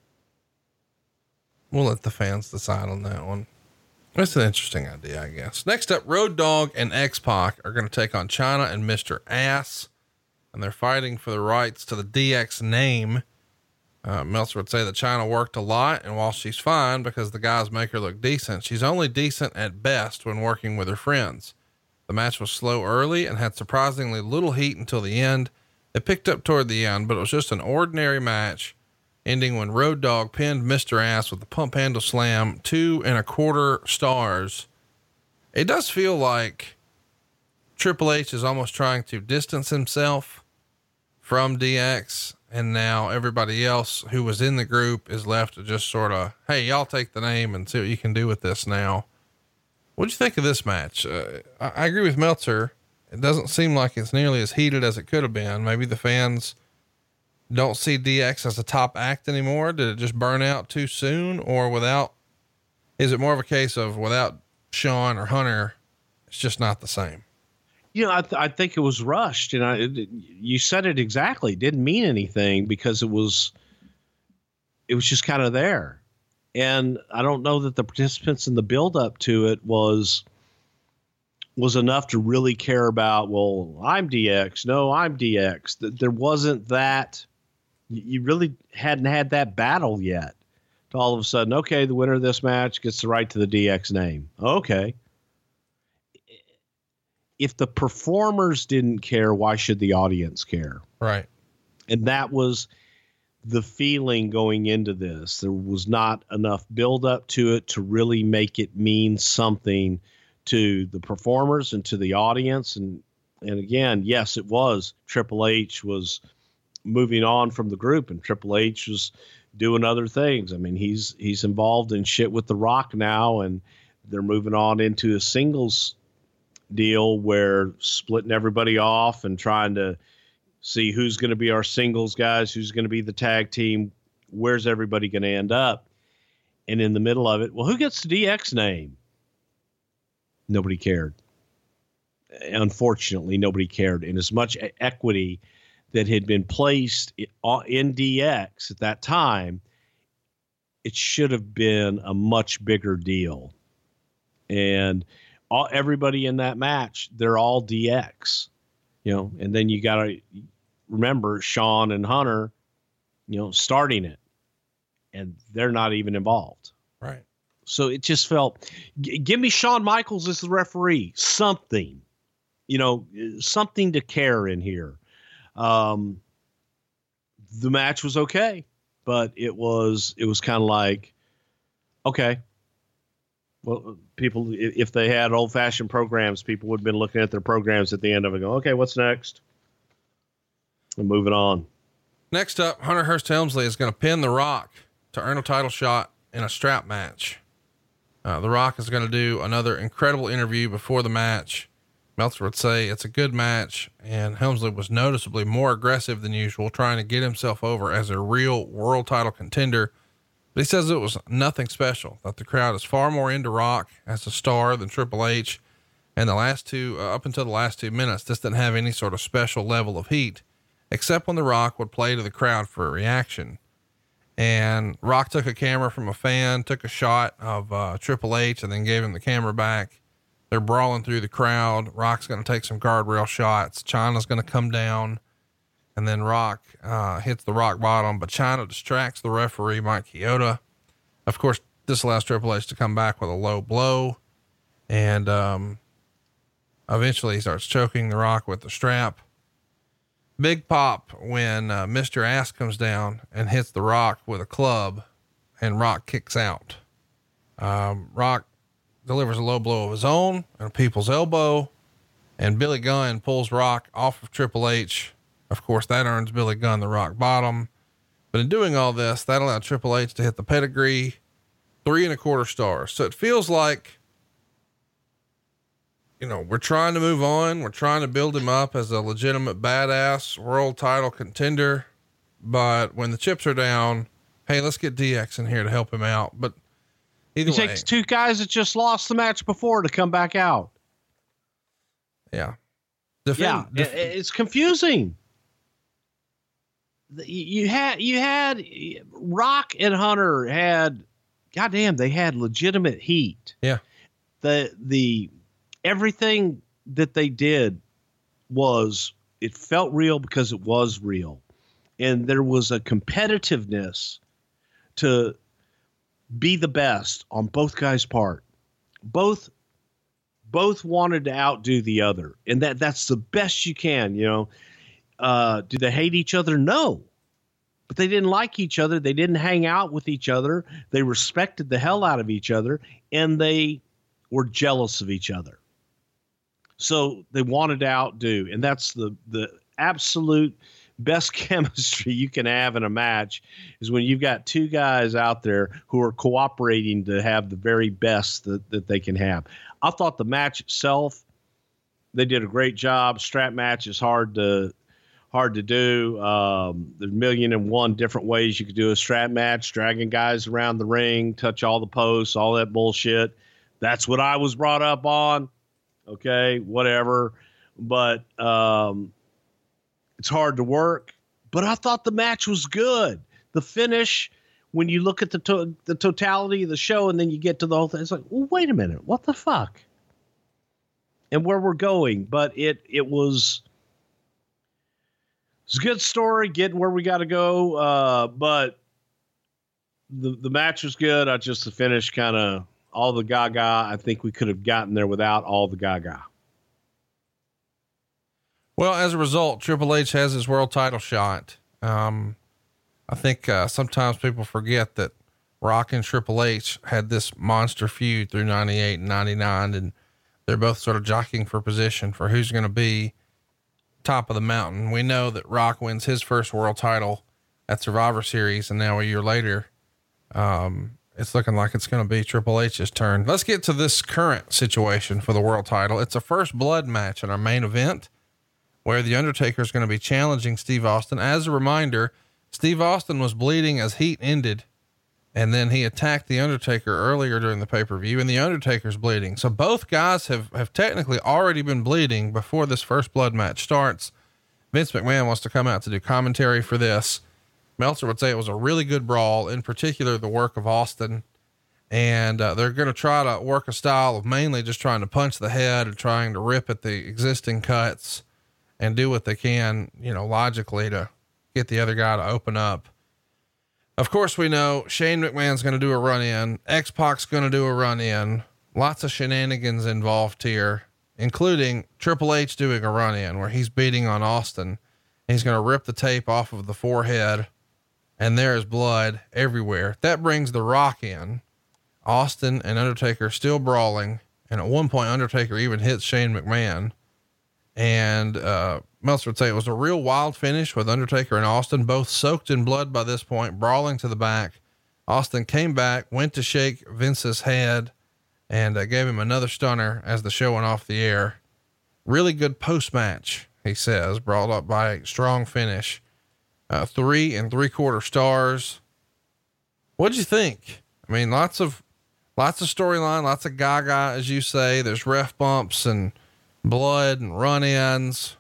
We'll let the fans decide on that one. That's an interesting idea, I guess. Next up, Road Dogg and X-Pac are going to take on Chyna and Mister Ass, and they're fighting for the rights to the D X name. Uh, Meltzer would say that Chyna worked a lot, and while she's fine because the guys make her look decent, she's only decent at best when working with her friends. The match was slow early and had surprisingly little heat until the end. It picked up toward the end, but it was just an ordinary match, ending when Road Dogg pinned Mister Ass with the pump handle slam, two and a quarter stars. It does feel like Triple H is almost trying to distance himself from D X, and now everybody else who was in the group is left to just sort of, hey, y'all take the name and see what you can do with this now. What'd you think of this match? Uh, I, I agree with Meltzer. It doesn't seem like it's nearly as heated as it could have been. Maybe the fans don't see D X as a top act anymore. Did it just burn out too soon, or without, is it more of a case of without Shawn or Hunter, it's just not the same? You know, I, th- I think it was rushed, and I, it, you said it exactly. It didn't mean anything because it was, it was just kind of there. And I don't know that the participants in the build up to it was, was enough to really care about, well, I'm D X. No, I'm D X. There wasn't that. You really hadn't had that battle yet to all of a sudden, okay, the winner of this match gets the right to the D X name. Okay. If the performers didn't care, why should the audience care? Right. And that was the feeling going into this. There was not enough build up to it to really make it mean something to the performers and to the audience. And, and again, yes, it was Triple H was moving on from the group, and Triple H was doing other things. I mean, he's, he's involved in shit with The Rock now, and they're moving on into a singles deal where splitting everybody off and trying to see who's going to be our singles guys, who's going to be the tag team, where's everybody going to end up. And in the middle of it, well, who gets the D X name? Nobody cared. Unfortunately, nobody cared. And as much equity that had been placed in D X at that time, it should have been a much bigger deal. And all, everybody in that match, they're all D X, you know, and then you got to remember Shawn and Hunter, you know, starting it, and they're not even involved. Right. So it just felt, g- give me Shawn Michaels as the referee, something, you know, something to care in here. Um, the match was okay, but it was, it was kind of like, okay, well, people, if they had old fashioned programs, people would have been looking at their programs at the end of it going, okay, what's next? And moving on. Next up, Hunter Hearst Helmsley is going to pin The Rock to earn a title shot in a strap match. Uh, The Rock is going to do another incredible interview before the match. Meltzer would say it's a good match, and Helmsley was noticeably more aggressive than usual, trying to get himself over as a real world title contender. But he says it was nothing special, that the crowd is far more into Rock as a star than Triple H. And the last two, uh, up until the last two minutes, this didn't have any sort of special level of heat, except when The Rock would play to the crowd for a reaction. And Rock took a camera from a fan, took a shot of uh, Triple H, and then gave him the camera back. They're brawling through the crowd. Rock's going to take some guardrail shots. Chyna's going to come down, and then Rock uh, hits the rock bottom, but Chyna distracts the referee, Mike Chioda. Of course, this allows Triple H to come back with a low blow, and um, eventually he starts choking The Rock with the strap. Big pop when uh, Mister Ass comes down and hits The Rock with a club, and Rock kicks out. Um, Rock delivers a low blow of his own and a people's elbow, and Billy Gunn pulls Rock off of Triple H. Of course, that earns Billy Gunn the rock bottom. But in doing all this, that allowed Triple H to hit the pedigree, three and a quarter stars. So it feels like, you know, we're trying to move on. We're trying to build him up as a legitimate badass world title contender. But when the chips are down, hey, let's get D X in here to help him out. But either He way, takes two guys that just lost the match before to come back out. yeah, Yeah, Defend, def- it- it's confusing. The- You had you had Rock and Hunter had, goddamn, they had legitimate heat. Yeah. The the everything that they did was, it felt real because it was real, and there was a competitiveness to be the best on both guys' part. Both both wanted to outdo the other, and that that's the best you can, you know. Uh, do they hate each other? No, but they didn't like each other. They didn't hang out with each other. They respected the hell out of each other, and they were jealous of each other. So they wanted to outdo, and that's the the absolute best chemistry you can have in a match, is when you've got two guys out there who are cooperating to have the very best that, that they can have. I thought the match itself, they did a great job. Strap match is hard to hard to do. Um, there's a million and one different ways you could do a strap match, dragging guys around the ring, touch all the posts, all that bullshit. That's what I was brought up on. Okay, whatever. But um, it's hard to work. But I thought the match was good. The finish, when you look at the to- the totality of the show and then you get to the whole thing, it's like, well, wait a minute, what the fuck? And where we're going. But it it was, it's a good story, getting where we got to go. Uh, but the the match was good. I just, the finish kind of, all the gaga. I think we could have gotten there without all the gaga. Well, as a result, Triple H has his world title shot. Um, I think, uh, sometimes people forget that Rock and Triple H had this monster feud through ninety-eight and ninety-nine, and they're both sort of jockeying for position for who's going to be top of the mountain. We know that Rock wins his first world title at Survivor Series, and now a year later, um, it's looking like it's going to be Triple H's turn. Let's get to this current situation for the world title. It's a first blood match in our main event, where the Undertaker is going to be challenging Steve Austin. As a reminder, Steve Austin was bleeding as Heat ended, and then he attacked the Undertaker earlier during the pay-per-view, and the Undertaker's bleeding. So both guys have, have technically already been bleeding before this first blood match starts. Vince McMahon wants to come out to do commentary for this. Meltzer would say it was a really good brawl, in particular the work of Austin. And uh, they're going to try to work a style of mainly just trying to punch the head and trying to rip at the existing cuts and do what they can, you know, logically to get the other guy to open up. Of course, we know Shane McMahon's going to do a run in. X-Pac's going to do a run in. Lots of shenanigans involved here, including Triple H doing a run in where he's beating on Austin. He's going to rip the tape off of the forehead, and there is blood everywhere. That brings The Rock in. Austin and Undertaker still brawling. And at one point, Undertaker even hits Shane McMahon. And, uh, Meltzer would say it was a real wild finish with Undertaker and Austin, both soaked in blood by this point, brawling to the back. Austin came back, went to shake Vince's head, and uh, gave him another stunner as the show went off the air. Really good post match, he says, brought up by a strong finish. Uh, three and three quarter stars. What'd you think? I mean, lots of, lots of storyline, lots of gaga, as you say. There's ref bumps and blood and run ins.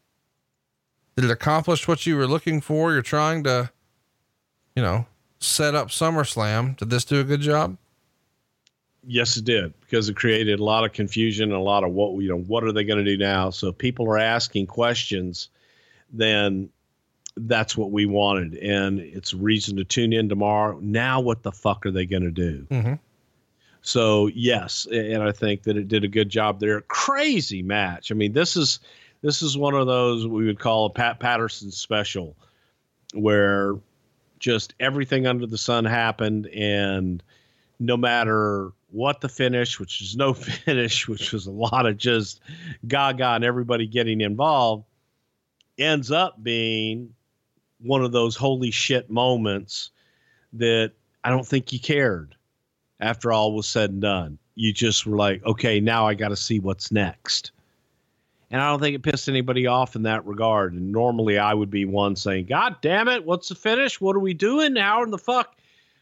Did it accomplish what you were looking for? You're trying to, you know, set up SummerSlam. Did this do a good job? Yes, it did, because it created a lot of confusion and a lot of what, you know, what are they going to do now? So if people are asking questions, then that's what we wanted. And it's a reason to tune in tomorrow. Now, what the fuck are they going to do? Mm-hmm. So yes. And I think that it did a good job there. Crazy match. I mean, this is, This is one of those we would call a Pat Patterson special, where just everything under the sun happened. And no matter what the finish, which is no finish, which was a lot of just gaga and everybody getting involved, ends up being one of those holy shit moments that I don't think you cared after all was said and done. You just were like, okay, now I got to see what's next. And I don't think it pissed anybody off in that regard. And normally I would be one saying, God damn it, what's the finish? What are we doing? How in the fuck?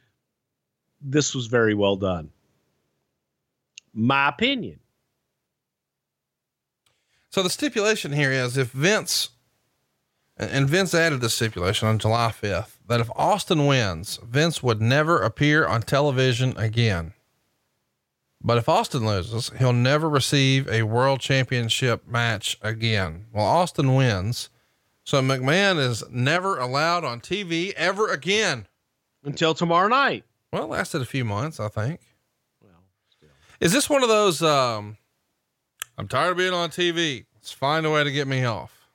This was very well done. My opinion. So the stipulation here is if Vince, and Vince added the stipulation on July fifth, that if Austin wins, Vince would never appear on television again. But if Austin loses, he'll never receive a world championship match again. Well, Austin wins. So McMahon is never allowed on T V ever again. Until tomorrow night. Well, it lasted a few months, I think. Well, still. Is this one of those, um, I'm tired of being on T V. Let's find a way to get me off.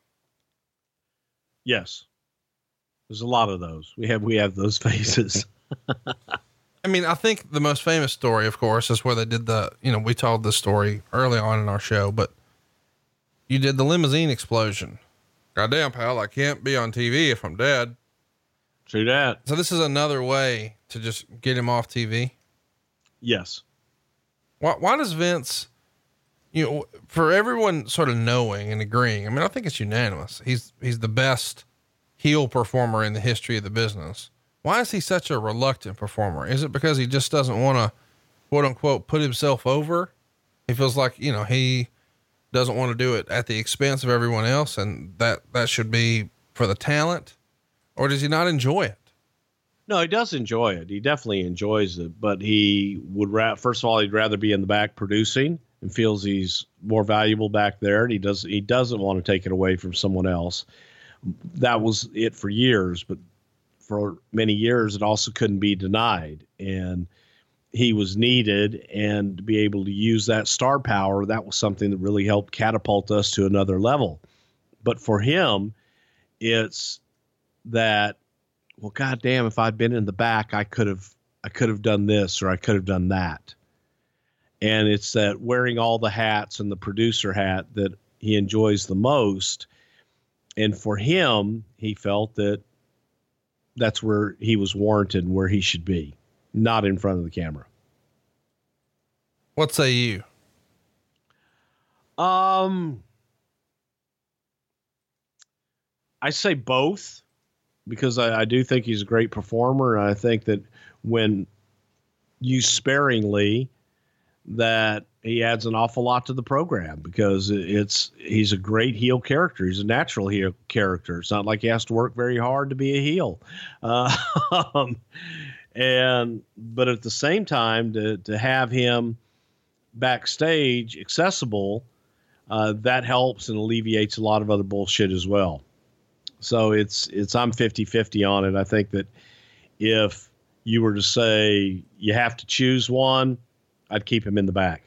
Yes. There's a lot of those. We have, we have those faces. I mean, I think the most famous story, of course, is where they did the, you know, we told this story early on in our show, but you did the limousine explosion. Goddamn, pal, I can't be on T V if I'm dead. True that. So this is another way to just get him off T V. Yes. Why, why does Vince, you know, for everyone sort of knowing and agreeing, I mean, I think it's unanimous. He's, he's the best heel performer in the history of the business. Why is he such a reluctant performer? Is it because he just doesn't want to, quote unquote, put himself over? He feels like, you know, he doesn't want to do it at the expense of everyone else. And that, that should be for the talent, or does he not enjoy it? No, he does enjoy it. He definitely enjoys it, but he would ra- first of all, he'd rather be in the back producing and feels he's more valuable back there. And he does, he doesn't want to take it away from someone else. That was it for years, but for many years, it also couldn't be denied. And he was needed, and to be able to use that star power, that was something that really helped catapult us to another level. But for him, it's that, well, goddamn, if I'd been in the back, I could have, I could have done this, or I could have done that. And it's that wearing all the hats and the producer hat that he enjoys the most. And for him, he felt that that's where he was warranted, where he should be, not in front of the camera. What say you? Um, I say both, because I, I do think he's a great performer. And I think that when used sparingly, that he adds an awful lot to the program, because it's, he's a great heel character. He's a natural heel character. It's not like he has to work very hard to be a heel. Uh, and, but at the same time, to, to have him backstage accessible, uh, that helps and alleviates a lot of other bullshit as well. So it's, it's, I'm fifty fifty on it. I think that if you were to say you have to choose one, I'd keep him in the back.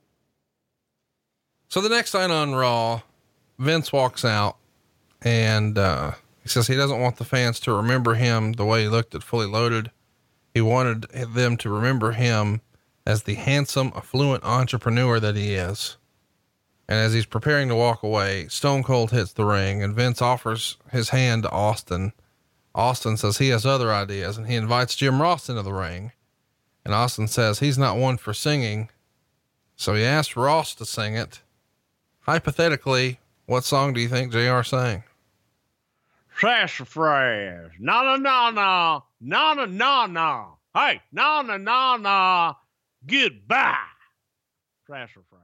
So the next night on Raw, Vince walks out and, uh, he says he doesn't want the fans to remember him the way he looked at Fully Loaded. He wanted them to remember him as the handsome, affluent entrepreneur that he is. And as he's preparing to walk away, Stone Cold hits the ring and Vince offers his hand to Austin. Austin says he has other ideas and he invites Jim Ross into the ring. And Austin says he's not one for singing. So he asks Ross to sing it. Hypothetically, what song do you think J R sang? Sassafras. No, no, no, no. No, no, no, no. Hey, no, no, no, no. Goodbye. Sassafras.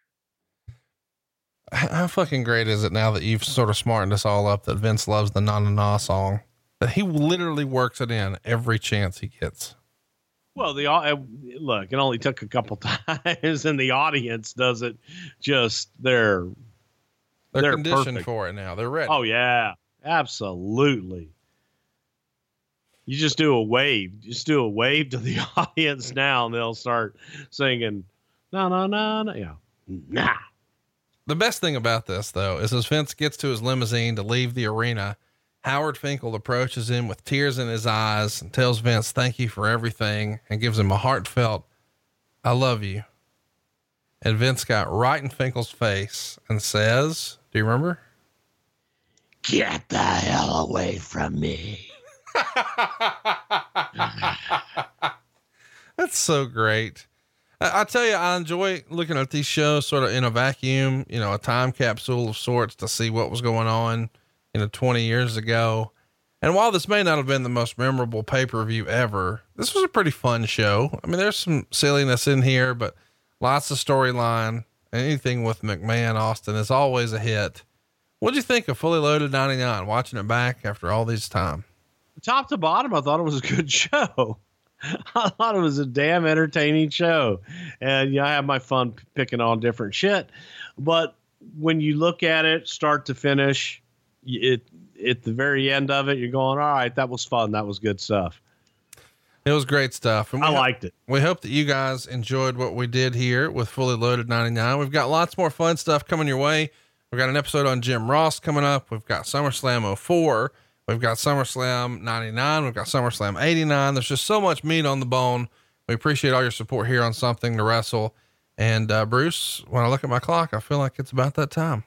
How fucking great is it now that you've sort of smartened us all up that Vince loves the Na Na Na song, that he literally works it in every chance he gets. Well, the uh, look, it only took a couple times and the audience does it just they're, They're, they're conditioned perfect. for it now. They're ready. Oh yeah, absolutely. You just do a wave, just do a wave to the audience now and they'll start singing, no, no, no, no. Yeah. Nah. The best thing about this though, is as Vince gets to his limousine to leave the arena, Howard Finkel approaches him with tears in his eyes and tells Vince, thank you for everything, and gives him a heartfelt, I love you. And Vince got right in Finkel's face and says, do you remember? Get the hell away from me. That's so great. I, I tell you, I enjoy looking at these shows sort of in a vacuum, you know, a time capsule of sorts to see what was going on, you know, twenty years ago. And while this may not have been the most memorable pay-per-view ever, this was a pretty fun show. I mean, there's some silliness in here, but lots of storyline. Anything with McMahon Austin is always a hit. What'd you think of Fully Loaded ninety-nine, watching it back after all this time? Top to bottom, I thought it was a good show. I thought it was a damn entertaining show. And yeah, I have my fun p- picking on different shit. But when you look at it start to finish, y- it at the very end of it, you're going, all right, that was fun. That was good stuff. It was great stuff. And we I ho- liked it. We hope that you guys enjoyed what we did here with Fully Loaded ninety-nine. We've got lots more fun stuff coming your way. We've got an episode on Jim Ross coming up. We've got SummerSlam oh four. We've got SummerSlam ninety-nine. We've got SummerSlam eighty-nine. There's just so much meat on the bone. We appreciate all your support here on Something to Wrestle. And, uh, Bruce, when I look at my clock, I feel like it's about that time.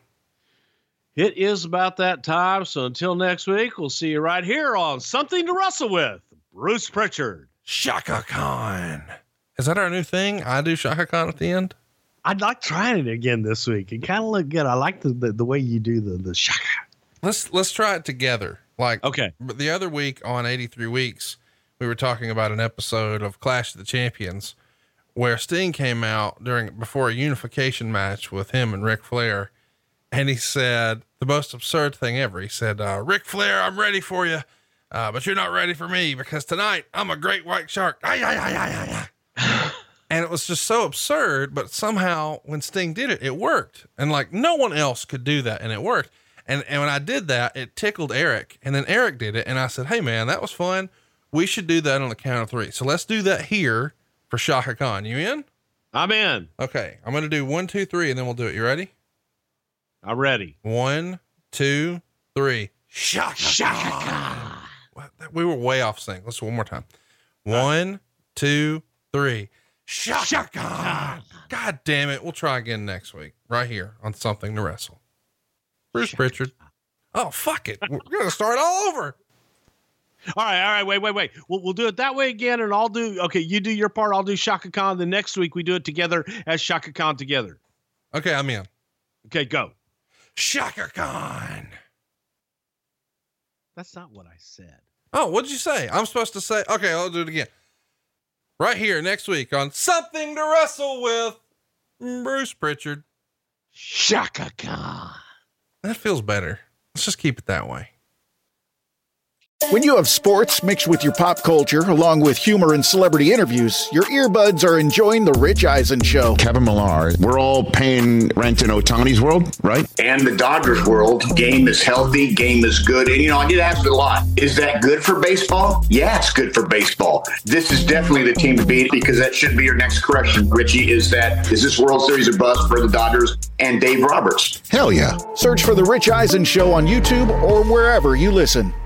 It is about that time. So until next week, we'll see you right here on Something to Wrestle with Bruce Pritchard. Shaka Khan. Is that our new thing? I do Shaka Khan at the end. I'd like trying it again this week. It kind of looked good. I like the, the, the way you do the, the shaka. Let's, let's try it together. Like, Okay. but the other week on eighty-three weeks, we were talking about an episode of Clash of the Champions where Sting came out during, before a unification match with him and Ric Flair. And he said the most absurd thing ever. He said, uh, Ric Flair, I'm ready for you. Uh, but you're not ready for me because tonight I'm a great white shark. Ay, ay, ay, ay, ay, ay. And it was just so absurd, but somehow when Sting did it, it worked. And like no one else could do that. And it worked. And, and when I did that, it tickled Eric, and then Eric did it. And I said, hey man, that was fun. We should do that on the count of three. So let's do that here for Shaka Khan. You in? I'm in. Okay. I'm going to do one, two, three, and then we'll do it. You ready? I'm ready. One, two, three. Shaka, Shaka Khan. We were way off sync. Let's do one more time. One, two, three. Shaka Khan. God damn it. We'll try again next week, right here on Something to Wrestle. Bruce Pritchard. Oh, fuck it. We're going to start all over. All right. All right. Wait, wait, wait. We'll, we'll do it that way again. And I'll do, okay. You do your part. I'll do Shaka Khan. The next week we do it together as Shaka Khan together. Okay. I'm in. Okay. Go. Shaka Khan. That's not what I said. Oh, what'd you say? I'm supposed to say, okay, I'll do it again. Right here next week on Something to Wrestle with Bruce Pritchard. Shaka Khan. That feels better. Let's just keep it that way. When you have sports mixed with your pop culture, along with humor and celebrity interviews, your earbuds are enjoying The Rich Eisen Show. Kevin Millar, we're all paying rent in Ohtani's world, right? And the Dodgers world. Game is healthy, game is good. And, you know, I get asked a lot, is that good for baseball? Yeah, it's good for baseball. This is definitely the team to beat, because that should be your next question, Richie, is that, is this World Series a bust for the Dodgers and Dave Roberts? Hell yeah. Search for The Rich Eisen Show on YouTube or wherever you listen.